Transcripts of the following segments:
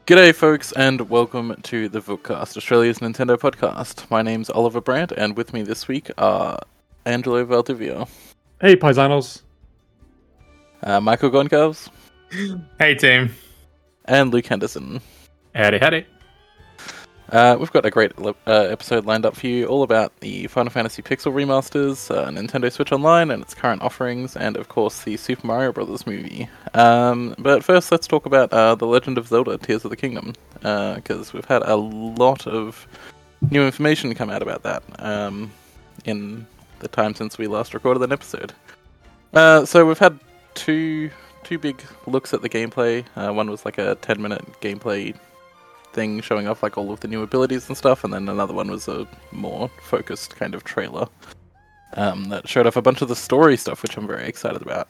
G'day, folks, and welcome to the Vookcast, Australia's Nintendo podcast. My name's Oliver Brandt, and with me this week are Angelo Valdivia, Hey, paisanos. Michael Goncalves, Hey team. and Luke Henderson. Howdy, howdy. We've got a great episode lined up for you, all about the Final Fantasy Pixel remasters, Nintendo Switch Online and its current offerings, and of course the Super Mario Bros. Movie. But first, let's talk about The Legend of Zelda: Tears of the Kingdom, because we've had a lot of new information come out about that in the time since we last recorded an episode. So we've had two big looks at the gameplay. One was like a 10-minute gameplay thing showing off like all of the new abilities and stuff, and then another one was a more focused kind of trailer that showed off a bunch of the story stuff, which I'm very excited about.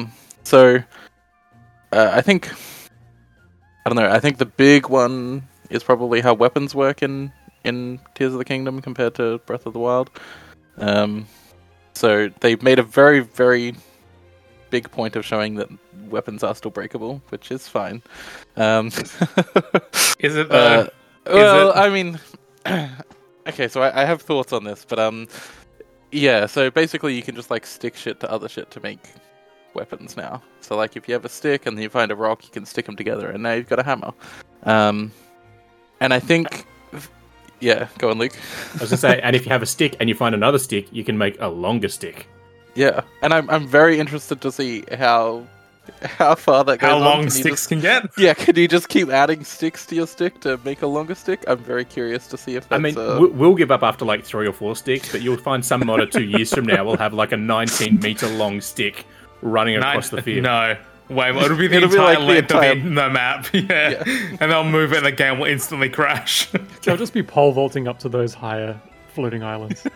I think the big one is probably how weapons work in Tears of the Kingdom compared to Breath of the Wild. So they've made a very, very big point of showing that weapons are still breakable, which is fine. Is it though? I mean, okay, so I have thoughts on this, but yeah. So basically, you can just like stick shit to other shit to make weapons now. So like, if you have a stick and you find a rock, you can stick them together, and now you've got a hammer. And I think, yeah, go on, Luke. I was gonna say, and if you have a stick and you find another stick, you can make a longer stick. Yeah, and I'm very interested to see how far that goes. How on. long sticks can get? Yeah, can you just keep adding sticks to your stick to make a longer stick? I'm very curious to see if that's... I mean, we'll give up after like 3 or 4 sticks, but you'll find some modder 2 years from now will have like a 19-meter long stick running across the field. No. Wait, it'll be the It'll be entire like the length entire- of the map. Yeah. And they'll move it and the game will instantly crash. They'll just be pole vaulting up to those higher floating islands.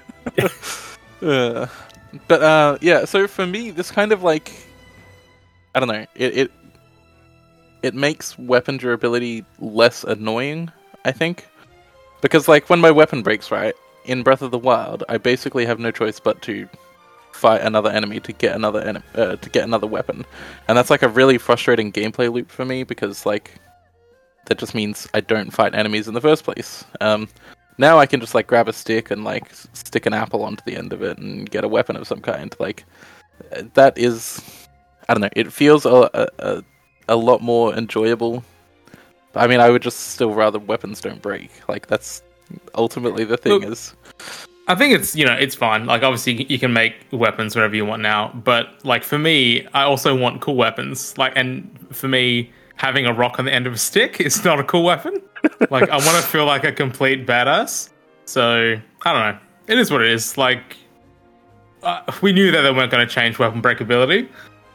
But yeah, so for me, this kind of like... I don't know, it makes weapon durability less annoying, I think. Because like, when my weapon breaks, right, in Breath of the Wild, I basically have no choice but to fight another enemy to get another weapon. And that's like a really frustrating gameplay loop for me, because like, that just means I don't fight enemies in the first place. Now I can just like grab a stick and like stick an apple onto the end of it and get a weapon of some kind. Like, that is, I don't know, it feels a lot more enjoyable. I mean, I would just still rather weapons don't break. Like, that's ultimately the thing. Is I think it's fine. Like, obviously, you can make weapons whenever you want now. But, like, for me, I also want cool weapons. Like, and for me, having a rock on the end of a stick is not a cool weapon. Like, I want to feel like a complete badass. So, I don't know. It is what it is. Like, we knew that they weren't going to change weapon breakability.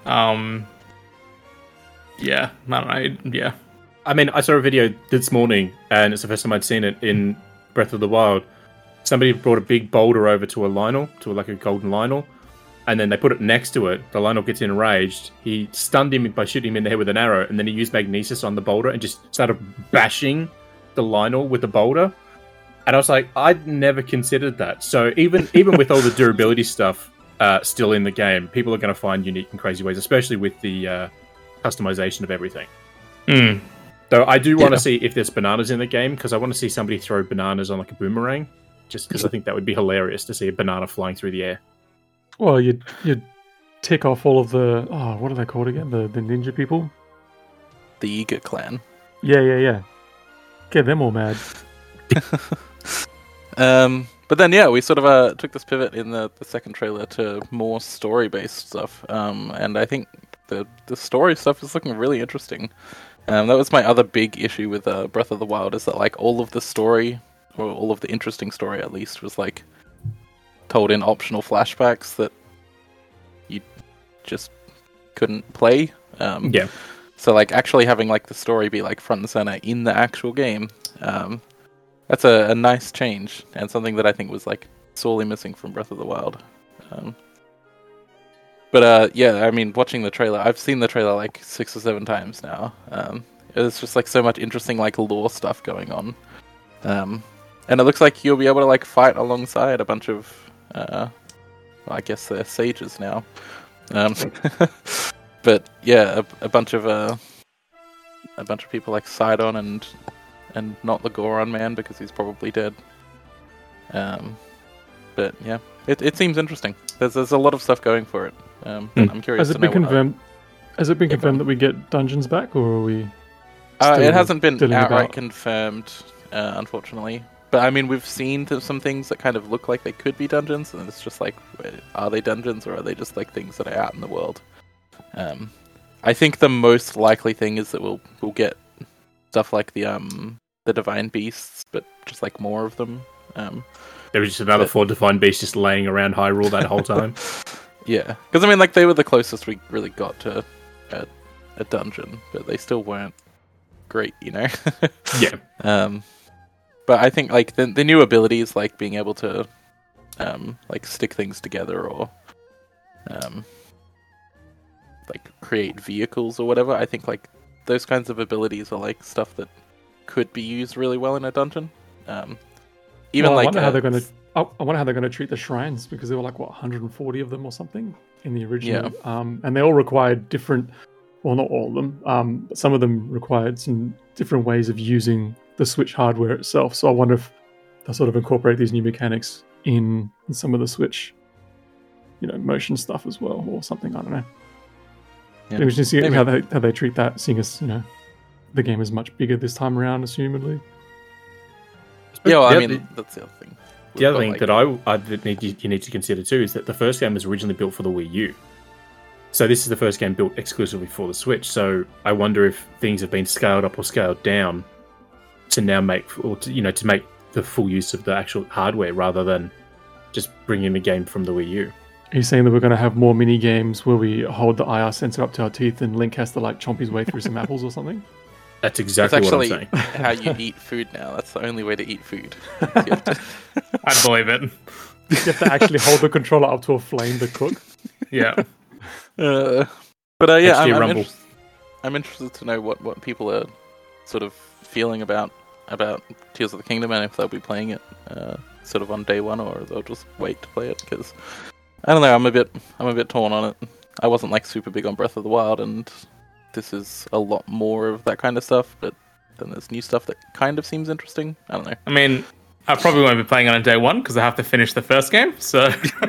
Yeah, I don't know. Yeah. I mean, I saw a video this morning, and it's the first time I'd seen it in Breath of the Wild. Somebody brought a big boulder over to a Lynel, to like a golden Lynel, and then they put it next to it. The Lynel gets enraged. He stunned him by shooting him in the head with an arrow, and then he used magnesis on the boulder and just started bashing the Lynel with the boulder. And I was like, I'd never considered that. So even with all the durability stuff still in the game, people are going to find unique and crazy ways, especially with the customization of everything. Though I do want to see if there's bananas in the game, because I want to see somebody throw bananas on like a boomerang, just because I think that would be hilarious to see a banana flying through the air. Well, you'd tick off all of the... what are they called again? The ninja people? the Yiga clan. Yeah. Get them all mad. But then, yeah, we sort of took this pivot in the second trailer to more story-based stuff, and I think the story stuff is looking really interesting. That was my other big issue with Breath of the Wild, is that like all of the story, or all of the interesting story at least, was like told in optional flashbacks that you just couldn't play. Yeah. So like actually having like the story be like front and center in the actual game, that's a nice change, and something that I think was like sorely missing from Breath of the Wild. But yeah, I mean, watching the trailer, I've seen the trailer like 6 or 7 times now. It's just like so much interesting like lore stuff going on, and it looks like you'll be able to like fight alongside a bunch of, I guess they're sages now. But yeah, a bunch of a bunch of people like Sidon and not the Goron man because he's probably dead. But yeah, it seems interesting. There's a lot of stuff going for it. But I'm curious. Has it been confirmed? Has it been confirmed that we get dungeons back, or are we? It hasn't been still in outright about? confirmed, unfortunately. But I mean, we've seen some things that kind of look like they could be dungeons, and it's just like, are they dungeons or are they just like things that are out in the world? I think the most likely thing is that we'll get stuff like the divine beasts, but just like more of them. There was just another 4 divine beasts just laying around Hyrule that whole time. Yeah, because I mean, like they were the closest we really got to a dungeon, but they still weren't great, you know. Yeah. But I think like the new abilities, like being able to like stick things together or like create vehicles or whatever. I think like those kinds of abilities are like stuff that could be used really well in a dungeon. Even Well, like I wonder how they're going to. I wonder how they're going to treat the shrines, because there were like 140 of them or something in the original. And they all required different. Well, not all of them. But some of them required some different ways of using the Switch hardware itself. So I wonder if they'll sort of incorporate these new mechanics in some of the Switch, motion stuff as well, or something. I don't know. Yeah. It was just see Maybe. how they treat that, seeing as the game is much bigger this time around, assumedly. Yeah, well, I The- mean that's the other thing. The other But, thing like, that you need to consider too is that the first game was originally built for the Wii U. So this is the first game built exclusively for the Switch. So I wonder if things have been scaled up or scaled down to now make, or to make the full use of the actual hardware rather than just bringing the game from the Wii U. Are you saying that we're going to have more mini games where we hold the IR sensor up to our teeth and Link has to like chomp his way through some apples or something? That's That's exactly what I'm actually saying. how you eat food now. That's the only way to eat food. You have to- I believe it. You have to actually hold the controller up to a flame to cook. Yeah. yeah, HD Rumble. I'm interested to know what people are sort of feeling about Tears of the Kingdom, and if they'll be playing it sort of on day one, or they'll just wait to play it. Because I don't know, I'm a bit torn on it. I wasn't like super big on Breath of the Wild, and this is a lot more of that kind of stuff. But then there's new stuff that kind of seems interesting. I don't know. I mean, I probably won't be playing on day one because I have to finish the first game. So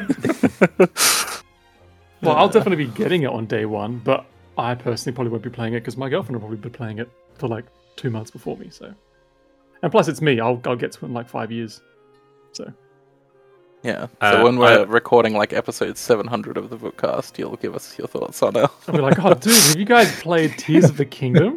Well, I'll definitely be getting it on day one, but I personally probably won't be playing it because my girlfriend will probably be playing it for like 2 months before me. So, and plus it's me. I'll get to it in like 5 years. So Yeah. So when I- we're recording like episode 700 of the Bookcast, you'll give us your thoughts on it. I'll be like, oh, dude, have you guys played Tears of the Kingdom?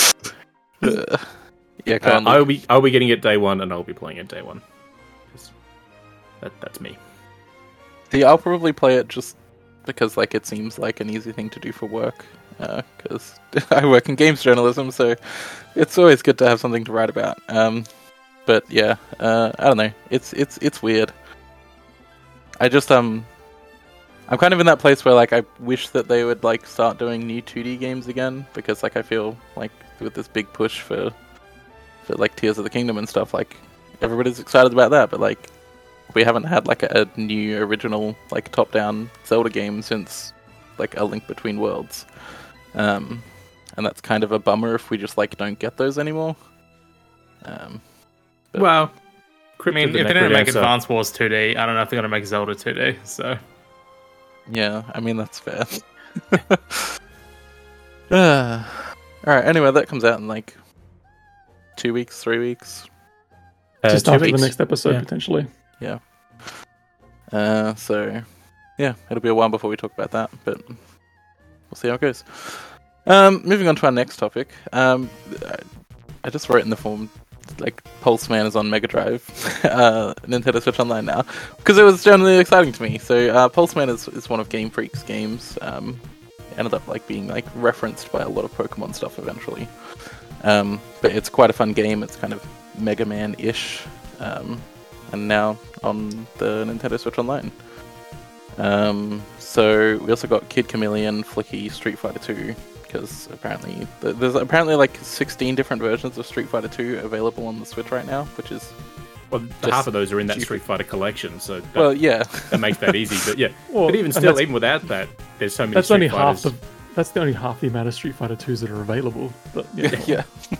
Yeah, come on. Luke. I'll be getting it day one, and I'll be playing it day one. 'Cause That's me. See, I'll probably play it just because like it seems like an easy thing to do for work. Because I work in games journalism, so it's always good to have something to write about. But yeah, I don't know. It's weird. I just I'm kind of in that place where like I wish that they would like start doing new 2D games again, because like I feel like with this big push for like Tears of the Kingdom and stuff, like everybody's excited about that, but like we haven't had like a new original like top-down Zelda game since like A Link Between Worlds, and that's kind of a bummer if we just like don't get those anymore. But- Well, I mean, if they didn't make Advance Wars 2D, I don't know if they're going to make Zelda 2D. So Yeah, I mean that's fair. Alright, anyway, that comes out in like 2 weeks, 3 weeks. Just 2 after weeks. the next episode, Yeah. potentially. So yeah, it'll be a while before we talk about that, but we'll see how it goes. Moving on to our next topic. I just wrote in the form like Pulse Man is on Mega Drive, Nintendo Switch Online now, because it was generally exciting to me. So Pulse Man is one of Game Freak's games. Ended up like being like referenced by a lot of Pokemon stuff eventually. But it's quite a fun game. It's kind of Mega Man-ish, and now on the Nintendo Switch Online. So we also got Kid Chameleon, Flicky, Street Fighter 2, because apparently there's like 16 different versions of Street Fighter 2 available on the Switch right now, which is Well, Just half of those are in that stupid. Street Fighter collection, so well, yeah. that makes that easy. But yeah, Well, but even and still, that's- even without that, there's so many. That's Street only half Fighters. that's the only half the amount of Street Fighter 2s that are available. But Yeah.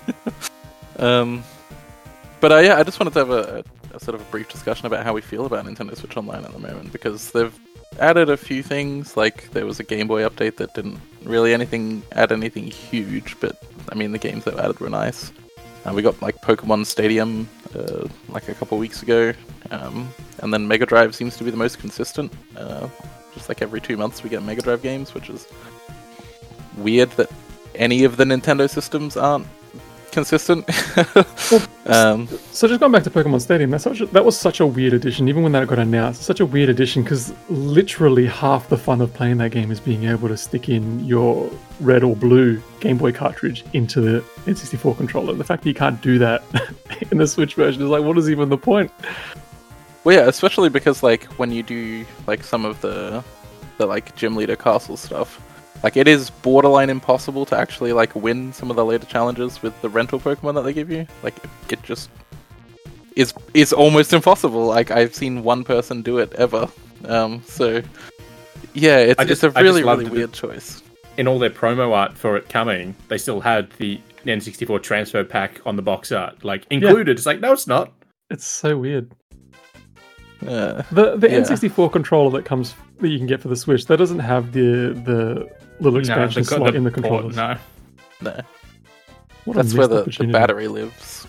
But I just wanted to have a sort of a brief discussion about how we feel about Nintendo Switch Online at the moment, because they've added a few things. Like there was a Game Boy update that didn't really add anything huge, but I mean the games they've added were nice. We got like Pokemon Stadium like a couple weeks ago, and then Mega Drive seems to be the most consistent. Just like every 2 months we get Mega Drive games, which is weird that any of the Nintendo systems aren't consistent. So just going back to Pokemon Stadium, that was such a weird addition. Even when that got announced, such a weird addition, because literally half the fun of playing that game is being able to stick in your red or blue Game Boy cartridge into the N64 controller. The fact that you can't do that in the Switch version is like, what is even the point? Well, yeah, especially because like when you do like some of the like Gym Leader Castle stuff, like it is borderline impossible to actually like win some of the later challenges with the rental Pokemon that they give you. Like it just is almost impossible. Like I've seen one person do it ever. So yeah, it's a really weird choice. In all their promo art for it coming, they still had the N64 transfer pack on the box art, like included. Yeah. It's like, no, it's not. It's so weird. The yeah. N64 controller that you can get for the Switch, that doesn't have the little expansion slot in the controller. No. That's where the battery lives.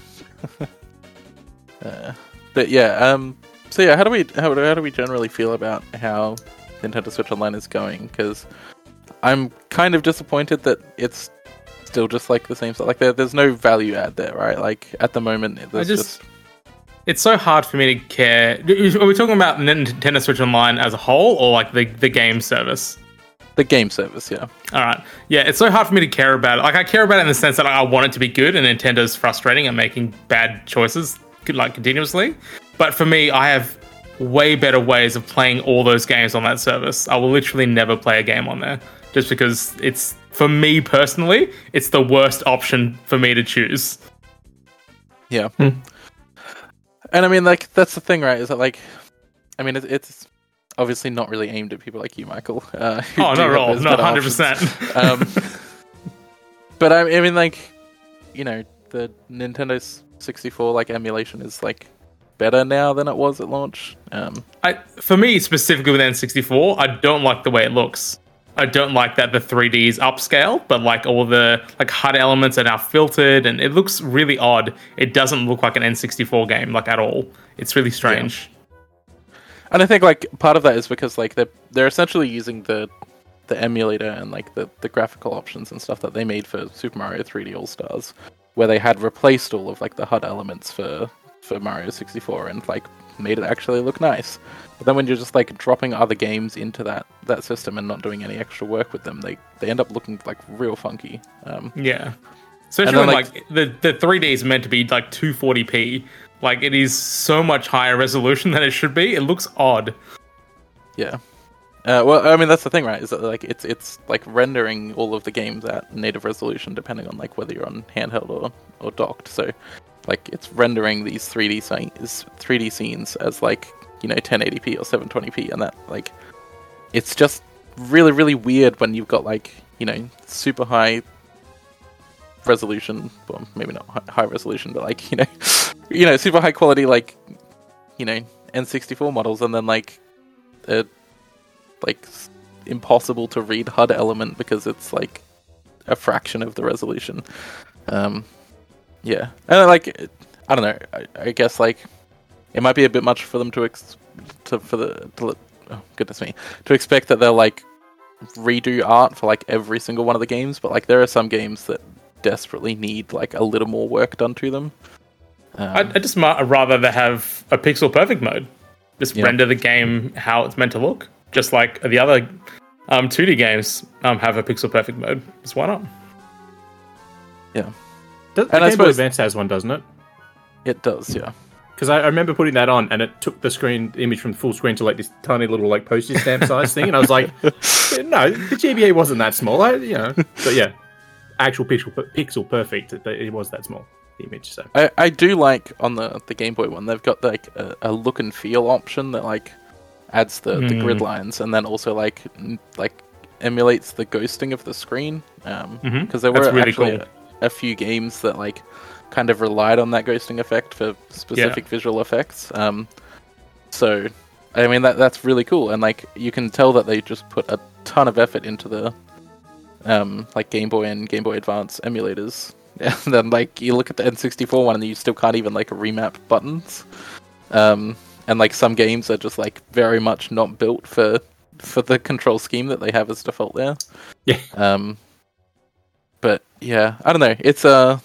But yeah, so yeah, how do we generally feel about how Nintendo Switch Online is going? Because I'm kind of disappointed that it's still just like the same stuff. Like there's no value add there, right? Like at the moment, it's so hard for me to care. Are we talking about Nintendo Switch Online as a whole, or like the game service? The game service, yeah. All right. Yeah, it's so hard for me to care about it. Like, I care about it in the sense that I want it to be good, and Nintendo's frustrating and making bad choices, like, continuously. But for me, I have way better ways of playing all those games on that service. I will literally never play a game on there, just because it's, for me personally, it's the worst option for me to choose. Yeah. And I mean, like, that's the thing, right? Is that, like, I mean, it's obviously not really aimed at people like you, Michael. Not at all. Not 100%. But I mean, like, you know, the Nintendo 64 like emulation is like better now than it was at launch. For me specifically with N64, I don't like the way it looks. I don't like that the 3D is upscale, but like all the like HUD elements are now filtered, and it looks really odd. It doesn't look like an N64 game, like at all. It's really strange. Yeah. And I think like part of that is because like they're essentially using the emulator and like the graphical options and stuff that they made for Super Mario 3D All Stars, where they had replaced all of like the HUD elements for Mario 64 and like made it actually look nice. But then when you're just like dropping other games into that system and not doing any extra work with them, they end up looking like real funky. Yeah, especially when like the 3D is meant to be like 240p. Like, it is so much higher resolution than it should be. It looks odd. Yeah. Well, I mean, that's the thing, right? Is that like it's like rendering all of the games at native resolution, depending on like whether you're on handheld or docked. So, like, it's rendering these 3D scenes as like, you know, 1080p or 720p, and that like it's just really, really weird when you've got like, you know, super high resolution, well, maybe not high resolution, but like, you know, super high quality, like, you know, N64 models, and then like impossible to read HUD element because it's like a fraction of the resolution. Yeah, and like, I don't know. I guess like it might be a bit much for them to expect that they'll like redo art for like every single one of the games, but like there are some games that desperately need like a little more work done to them. I'd just rather they have a pixel perfect mode. Just render the game how it's meant to look. Just like the other 2D games have a pixel perfect mode. Just why not? Yeah. The Game Boy Advance has one, doesn't it? It does, yeah. Because I remember putting that on, and it took the image from full screen to like this tiny little like postage stamp size thing, and I was like, no, the GBA wasn't that small, but yeah, actual pixel perfect. It was that small, the image. So I do like on the Game Boy one, they've got like a look and feel option that like adds the grid lines, and then also like emulates the ghosting of the screen. Because there were That's really actually cool. a few games that like kind of relied on that ghosting effect for specific visual effects. So I mean that's really cool, and like you can tell that they just put a ton of effort into the like Game Boy and Game Boy Advance emulators. Yeah, and then like you look at the N64 one and you still can't even like remap buttons. And like some games are just like very much not built for the control scheme that they have as default there. Yeah. But yeah, I don't know. It's a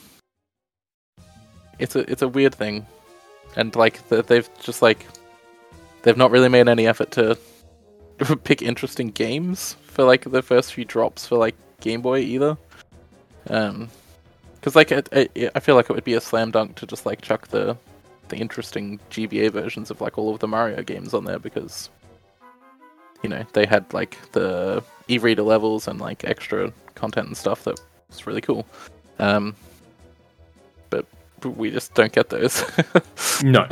weird thing, and like they've not really made any effort to pick interesting games for like the first few drops for like Game Boy either. Because like I feel like it would be a slam dunk to just like chuck the interesting GBA versions of like all of the Mario games on there, because you know they had like the e-reader levels and like extra content and stuff that was really cool. But we just don't get those. No.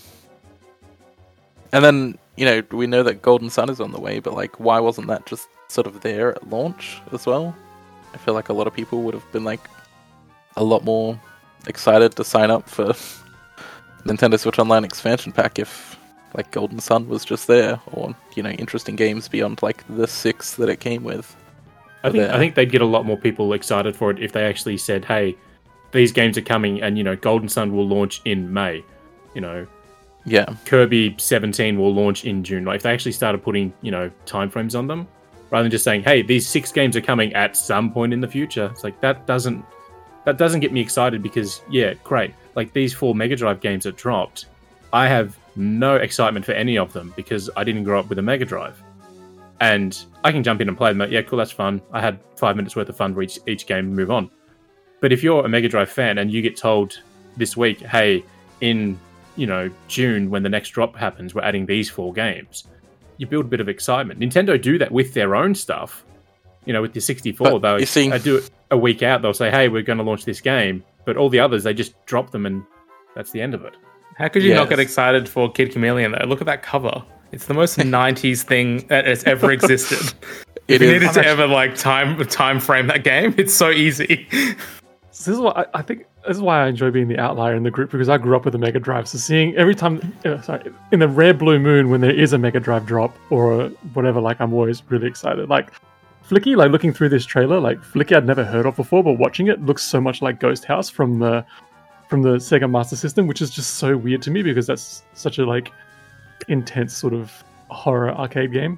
And then you know we know that Golden Sun is on the way, but like why wasn't that just sort of there at launch as well? I feel like a lot of people would have been like a lot more excited to sign up for Nintendo Switch Online expansion pack if like Golden Sun was just there, or you know interesting games beyond like the 6 that it came with. I think they'd get a lot more people excited for it if they actually said, "Hey, these games are coming, and you know Golden Sun will launch in May." You know, Yeah, Kirby 17 will launch in June. Like if they actually started putting timeframes on them, rather than just saying, "Hey, these 6 games are coming at some point in the future." It's like that doesn't get me excited, because yeah, great. Like these 4 Mega Drive games that dropped, I have no excitement for any of them because I didn't grow up with a Mega Drive. And I can jump in and play them. Yeah, cool, that's fun. I had 5 minutes worth of fun for each game and move on. But if you're a Mega Drive fan and you get told this week, hey, in June when the next drop happens, we're adding these 4 games, you build a bit of excitement. Nintendo do that with their own stuff. You know, with the 64, they'll do it a week out. They'll say, hey, we're going to launch this game. But all the others, they just drop them and that's the end of it. How could you not get excited for Kid Chameleon, though? Look at that cover. It's the most 90s thing that has ever existed. If you needed to ever like time frame that game, it's so easy. So this is what I think. This is why I enjoy being the outlier in the group, because I grew up with a Mega Drive. So seeing every time, in the rare blue moon when there is a Mega Drive drop or whatever, like I'm always really excited. Like Flicky, like looking through this trailer, like Flicky I'd never heard of before, but watching it looks so much like Ghost House from the Sega Master System, which is just so weird to me because that's such a like intense sort of horror arcade game.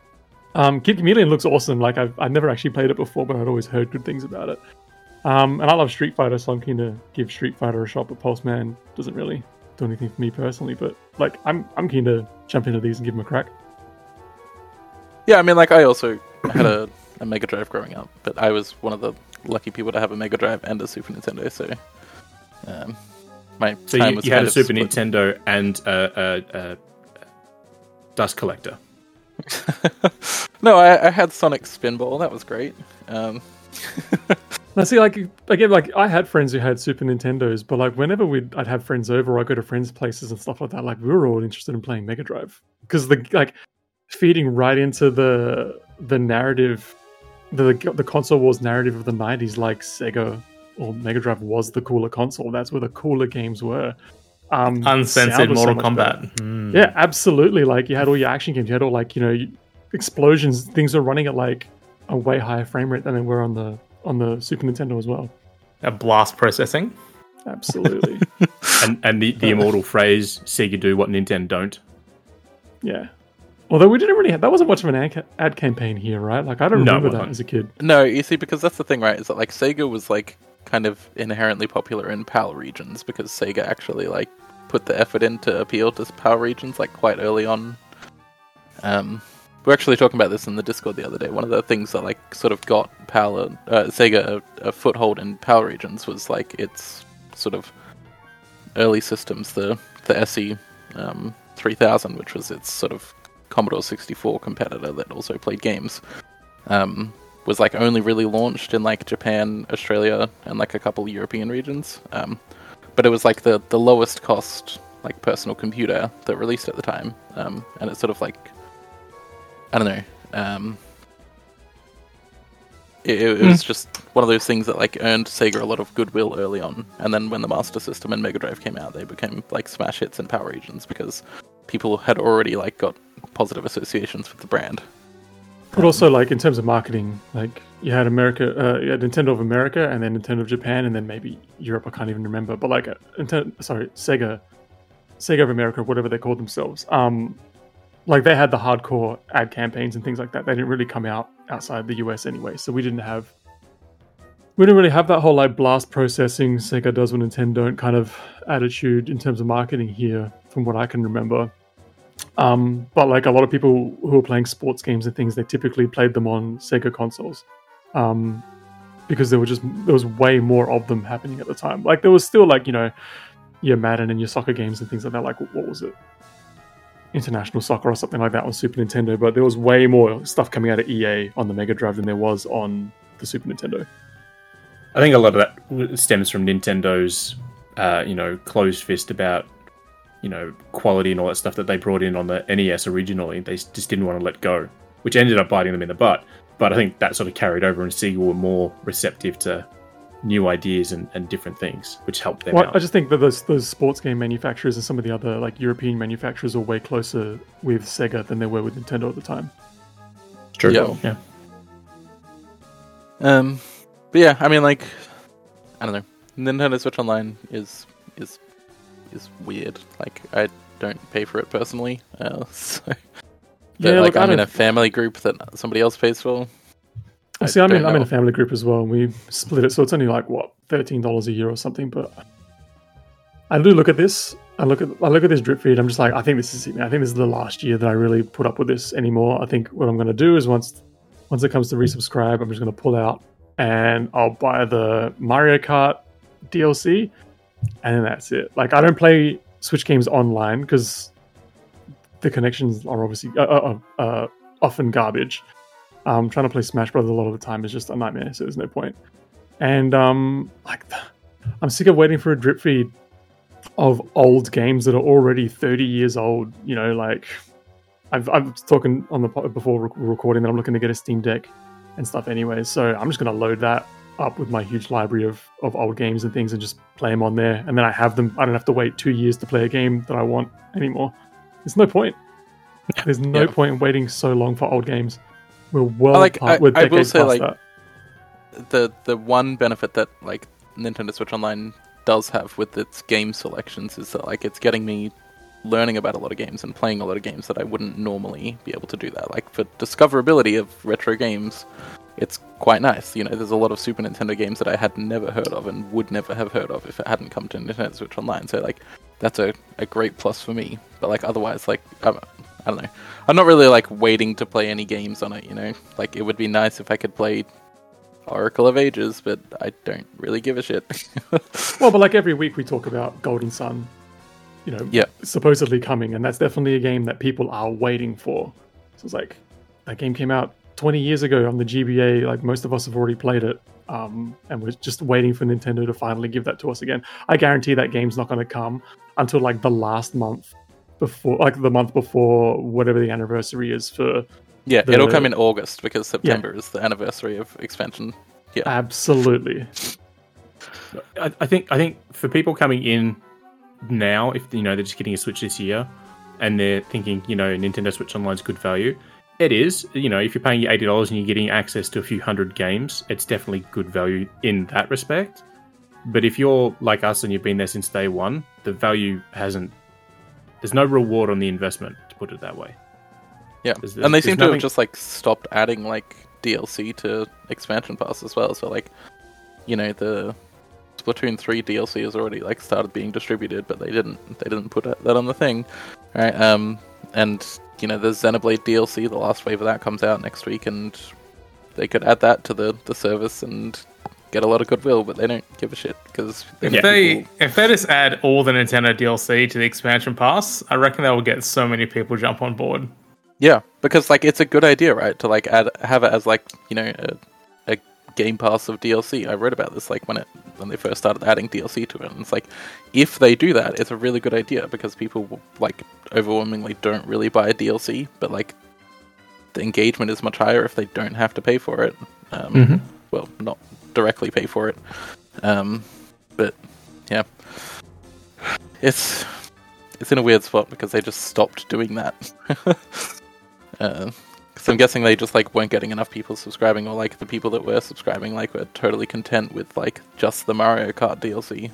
Kid Chameleon looks awesome. Like I've never actually played it before, but I'd always heard good things about it. And I love Street Fighter, so I'm keen to give Street Fighter a shot. But Pulse Man doesn't really do anything for me personally. But like I'm keen to jump into these and give them a crack. Yeah, I mean, like I also had a Mega Drive growing up, but I was one of the lucky people to have a Mega Drive and a Super Nintendo. So my so time was you had a Super split. Nintendo and a Dust Collector. No, I had Sonic Spinball. That was great. Now, see, like again, like I had friends who had Super Nintendos, but like whenever I'd have friends over, or I go to friends' places and stuff like that, like we were all interested in playing Mega Drive because feeding right into the narrative, the console wars narrative of the 90s, like Sega or Mega Drive was the cooler console. That's where the cooler games were. Uncensored Mortal Kombat. Yeah, absolutely. Like you had all your action games, you had all like explosions. Things are running at like a way higher frame rate than they were on the Super Nintendo as well. Blast processing. Absolutely. and the immortal phrase, Sega do what Nintendo don't. Yeah. Although we didn't really have, that wasn't much of an ad campaign here, right? Like I don't remember that as a kid. No, you see, because that's the thing, right? Is that like Sega was like kind of inherently popular in PAL regions because Sega actually like put the effort in to appeal to PAL regions like quite early on. We were actually talking about this in the Discord the other day. One of the things that like sort of got Sega a foothold in PAL regions was like its sort of early systems, the SE 3000, which was its sort of Commodore 64 competitor that also played games, was like only really launched in like Japan, Australia, and like a couple European regions. But it was like the lowest cost like personal computer that released at the time, and it's sort of like I don't know. it was just one of those things that like earned Sega a lot of goodwill early on, and then when the Master System and Mega Drive came out, they became like smash hits in Power Regions because people had already like got positive associations with the brand. But also, like in terms of marketing, like you had Nintendo of America, and then Nintendo of Japan, and then maybe Europe. I can't even remember. But like, Sega of America, whatever they called themselves. Like they had the hardcore ad campaigns and things like that. They didn't really come out outside the US anyway, so we didn't really have that whole like blast processing Sega does when Nintendo don't kind of attitude in terms of marketing here, from what I can remember. But like a lot of people who were playing sports games and things, they typically played them on Sega consoles, because there was way more of them happening at the time. Like there was still like your Madden and your soccer games and things like that. Like what was it? International Soccer or something like that on Super Nintendo, but there was way more stuff coming out of EA on the Mega Drive than there was on the Super Nintendo. I think a lot of that stems from Nintendo's, closed fist about, quality and all that stuff that they brought in on the NES originally. They just didn't want to let go, which ended up biting them in the butt. But I think that sort of carried over, and Sega were more receptive to new ideas and different things, which helped them out. I just think that those sports game manufacturers and some of the other like European manufacturers were way closer with Sega than they were with Nintendo at the time. True. Yeah. But yeah, I mean, like, I don't know. Nintendo Switch Online is weird. Like, I don't pay for it personally. I'm in a family group that somebody else pays for. I'm in a family group as well, and we split it, so it's only like $13 a year or something. But I do look at this. I look at this drip feed. I'm just like, I think this is it, man. I think this is the last year that I really put up with this anymore. I think what I'm going to do is once it comes to resubscribe, I'm just going to pull out and I'll buy the Mario Kart DLC, and then that's it. Like, I don't play Switch games online because the connections are obviously often garbage. Trying to play Smash Brothers a lot of the time is just a nightmare, so there's no point. And I'm sick of waiting for a drip feed of old games that are already 30 years old. Like I've talking on the before recording that I'm looking to get a Steam Deck and stuff anyway, so I'm just going to load that up with my huge library of old games and things and just play them on there, and then I have them. I don't have to wait 2 years to play a game that I want anymore. There's no point. There's no point in waiting so long for old games. We're we're decades past that. The one benefit that like Nintendo Switch Online does have with its game selections is that like it's getting me learning about a lot of games and playing a lot of games that I wouldn't normally be able to do that. Like for discoverability of retro games, it's quite nice. There's a lot of Super Nintendo games that I had never heard of and would never have heard of if it hadn't come to Nintendo Switch Online. So like that's a great plus for me. But like otherwise, like I don't know. I'm not really like waiting to play any games on it, Like it would be nice if I could play Oracle of Ages, but I don't really give a shit. Well, but like every week we talk about Golden Sun, supposedly coming, and that's definitely a game that people are waiting for. So it's like that game came out 20 years ago on the GBA. Like most of us have already played it, and we're just waiting for Nintendo to finally give that to us again. I guarantee that game's not going to come until like the last month. Before, like the month before whatever the anniversary is for. Yeah, it'll come in August because September is the anniversary of expansion. Yeah, absolutely. I think for people coming in now, if they're just getting a Switch this year and they're thinking Nintendo Switch Online is good value, it is. If you're paying your $80 and you're getting access to a few hundred games, it's definitely good value in that respect. But if you're like us and you've been there since day one, the value hasn't. There's no reward on the investment, to put it that way. Yeah, and they seem to have just like stopped adding like DLC to expansion pass as well. So like, the Splatoon 3 DLC has already like started being distributed, but they didn't put that on the thing, right? And the Xenoblade DLC, the last wave of that comes out next week, and they could add that to the service and get a lot of goodwill, but they don't give a shit because if they just add all the Nintendo DLC to the expansion pass, I reckon that will get so many people jump on board. Yeah, because like it's a good idea, right? To like have it as like a Game Pass of DLC. I read about this like when they first started adding DLC to it, and it's like if they do that, it's a really good idea because people like overwhelmingly don't really buy a DLC, but like the engagement is much higher if they don't have to pay for it. well, not directly pay for it. But yeah, it's in a weird spot because they just stopped doing that. Because I'm guessing they just like weren't getting enough people subscribing, or like the people that were subscribing like were totally content with like just the Mario Kart DLC.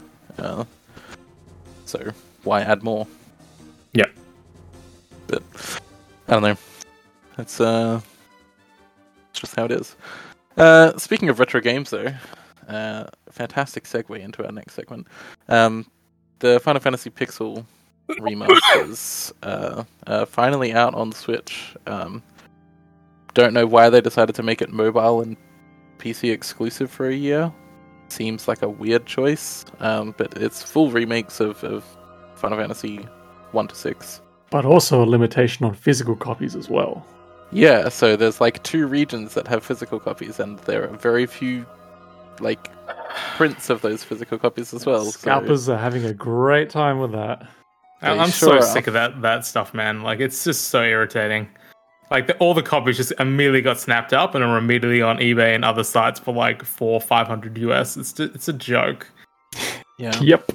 So why add more? Yeah. But I don't know. It's just how it is. Speaking of retro games, though, fantastic segue into our next segment. The Final Fantasy Pixel remasters finally out on the Switch. Don't know why they decided to make it mobile and PC exclusive for a year. Seems like a weird choice, but it's full remakes of Final Fantasy 1 to 6. But also a limitation on physical copies as well. Yeah, so there's like 2 regions that have physical copies, and there are very few like prints of those physical copies as well. Scalpers are having a great time with that. I'm so sick of that stuff, man. Like, it's just so irritating. Like, all the copies just immediately got snapped up and are immediately on eBay and other sites for like $400-500 US. It's a joke. Yeah. Yep.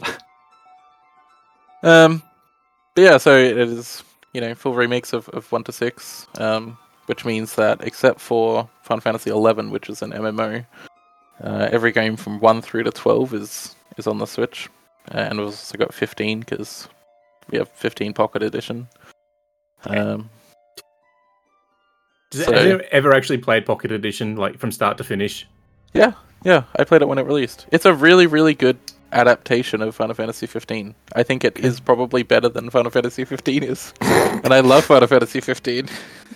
But yeah, so it is, full remakes of 1 to 6, which means that except for Final Fantasy 11, which is an MMO, every game from 1 through to 12 is on the Switch, and we've also got 15 because we have 15 Pocket Edition. Have you ever actually played Pocket Edition, like from start to finish? Yeah, I played it when it released. It's a really, really good adaptation of Final Fantasy 15. I think it is probably better than Final Fantasy 15 is, and I love Final Fantasy 15.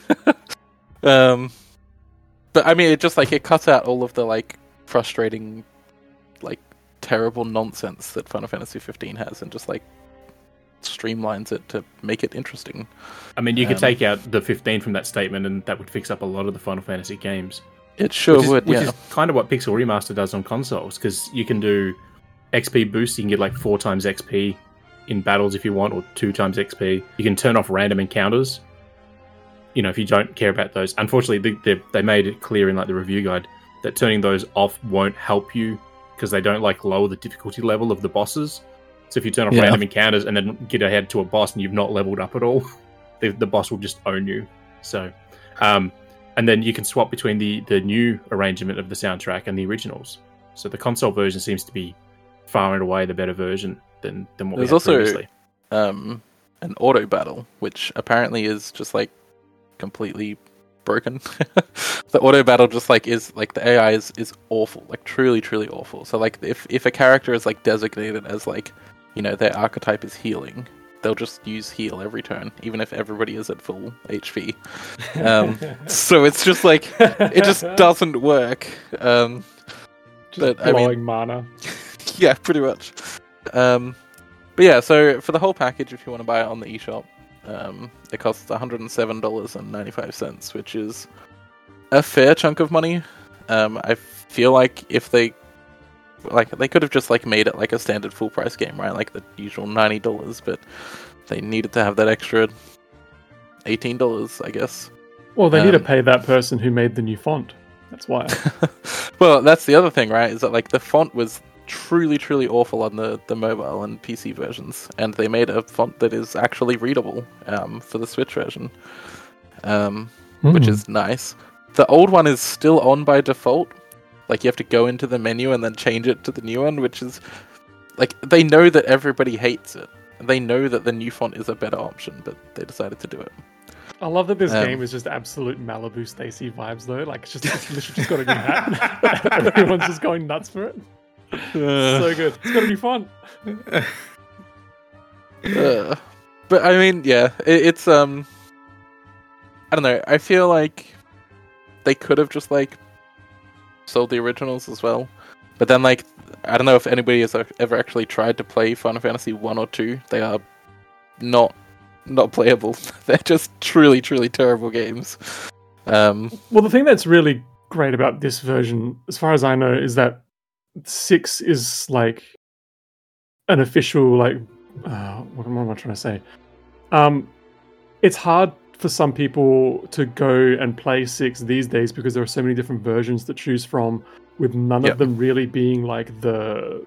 But I mean, it just like it cuts out all of the like frustrating, like terrible nonsense that Final Fantasy 15 has, and just like streamlines it to make it interesting. I mean, you could take out the 15 from that statement, and that would fix up a lot of the Final Fantasy games. It sure would, Which is kind of what Pixel Remaster does on consoles, because you can do XP boost. You can get like 4 times XP in battles if you want, or 2 times XP. You can turn off random encounters, if you don't care about those. Unfortunately, they made it clear in like the review guide that turning those off won't help you, because they don't like lower the difficulty level of the bosses. So if you turn off random encounters and then get ahead to a boss and you've not leveled up at all, the boss will just own you. So, and then you can swap between the new arrangement of the soundtrack and the originals. So the console version seems to be far and away the better version than what we had previously. There's also an auto battle, which apparently is just like completely broken. The auto battle just like is like the AI is awful, like truly awful. So like if a character is like designated as like their archetype is healing, they'll just use heal every turn, even if everybody is at full HP. So it's just like it just doesn't work. Just blowing mana. Yeah, pretty much. But yeah, so for the whole package, if you want to buy it on the eShop, it costs $107.95, which is a fair chunk of money. I feel like if they could have just like made it like a standard full price game, right? Like the usual $90, but they needed to have that extra $18, I guess. Well, they need to pay that person who made the new font. That's why. Well, that's the other thing, right? Is that like the font was truly awful on the mobile and PC versions, and they made a font that is actually readable for the Switch version, which is nice. The old one is still on by default. Like, you have to go into the menu and then change it to the new one, which is like, they know that everybody hates it. They know that the new font is a better option, but they decided to do it. I love that this game is just absolute Malibu Stacy vibes, though. Like, it's literally just got a new hat. Everyone's just going nuts for it. So good. It's got a new font. But I mean, yeah, it's I don't know. I feel like they could have just like sold the originals as well. But then, like, I don't know if anybody has ever actually tried to play Final Fantasy 1 or 2. They are not playable. They're just truly terrible games. Well, the thing that's really great about this version, as far as I know, is that 6 is like an official, like, what am I trying to say? It's hard for some people to go and play 6 these days because there are so many different versions to choose from with none Yep. of them really being like the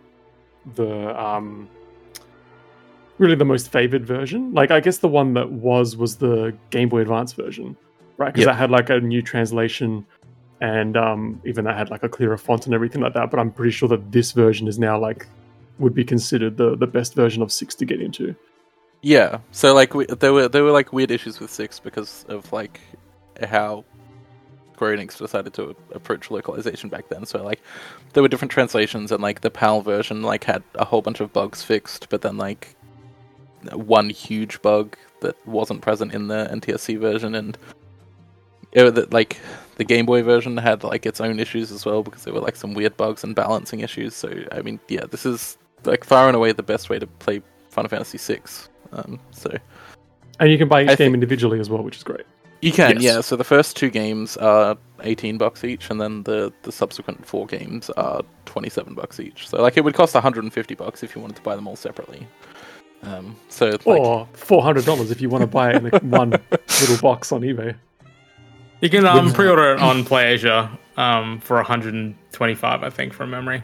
really the most favored version. Like, I guess the one that was the Game Boy Advance version, right? Because Yep. that had like a new translation, and even that had like a clearer font and everything like that. But I'm pretty sure that this version is now like would be considered the best version of 6 to get into. Yeah, so like there were like weird issues with 6 because of like how Square Enix decided to approach localization back then. So like there were different translations, and like the PAL version like had a whole bunch of bugs fixed, but then like one huge bug that wasn't present in the NTSC version, and like the Game Boy version had like its own issues as well because there were like some weird bugs and balancing issues. So I mean, yeah, this is like far and away the best way to play Final Fantasy VI. And you can buy each game individually as well, which is great. You can, Yes. yeah. So the first 2 games are $18 each, and then the subsequent 4 games are $27 each. So like it would cost $150 if you wanted to buy them all separately. So like, Or $400 if you want to buy it in one little box on eBay. You can pre-order it on PlayAsia for $125, I think, from memory.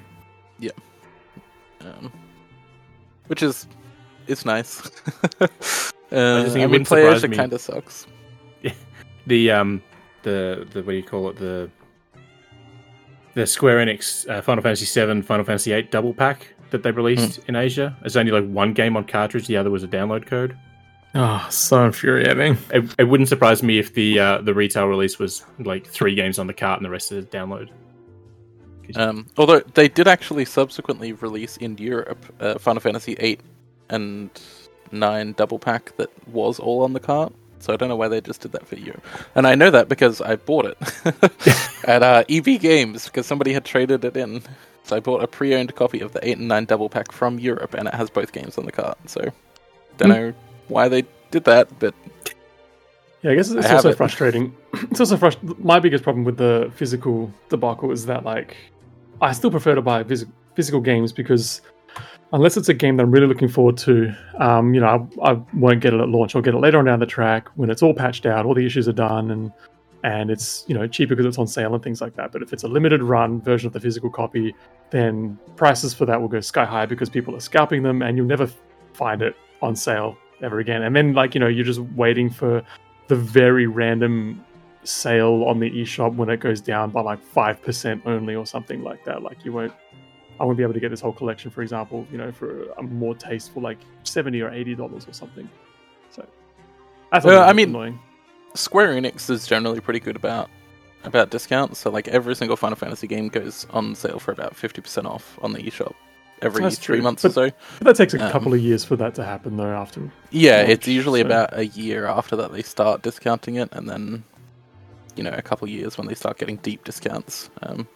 which is it's nice. just think it I mean, wouldn't surprise PlayAsia me. kind of sucks. The what do you call it? The Square Enix Final Fantasy VII, Final Fantasy VIII double pack that they released in Asia. There's only like one game on cartridge. The other was a download code. Oh, so infuriating. It wouldn't surprise me if the retail release was like 3 games on the cart and the rest is download. Although they did actually subsequently release in Europe Final Fantasy VIII and 9 double pack that was all on the cart. So I don't know why they just did that for Europe. And I know that because I bought it at EB Games because somebody had traded it in. So I bought a pre-owned copy of the 8 and 9 double pack from Europe, and it has both games on the cart. So don't know why they did that, but Yeah, I guess it's also frustrating. It's also my biggest problem with the physical debacle is that, like, I still prefer to buy physical games because unless it's a game that I'm really looking forward to, I won't get it at launch. I'll get it later on down the track when it's all patched out, all the issues are done, and it's cheaper because it's on sale and things like that. But if it's a limited run version of the physical copy, then prices for that will go sky high because people are scalping them, and you'll never find it on sale ever again. And then, like, you're just waiting for the very random sale on the eShop when it goes down by like 5% only or something like that. Like, I won't be able to get this whole collection, for example, for a more tasteful, like $70 or $80 or something. So that's annoying. Square Enix is generally pretty good about discounts. So like every single Final Fantasy game goes on sale for about 50% off on the eShop every That's 3 true. months or so. But that takes a couple of years for that to happen, though. After It's usually about a year after that they start discounting it, and then a couple of years when they start getting deep discounts.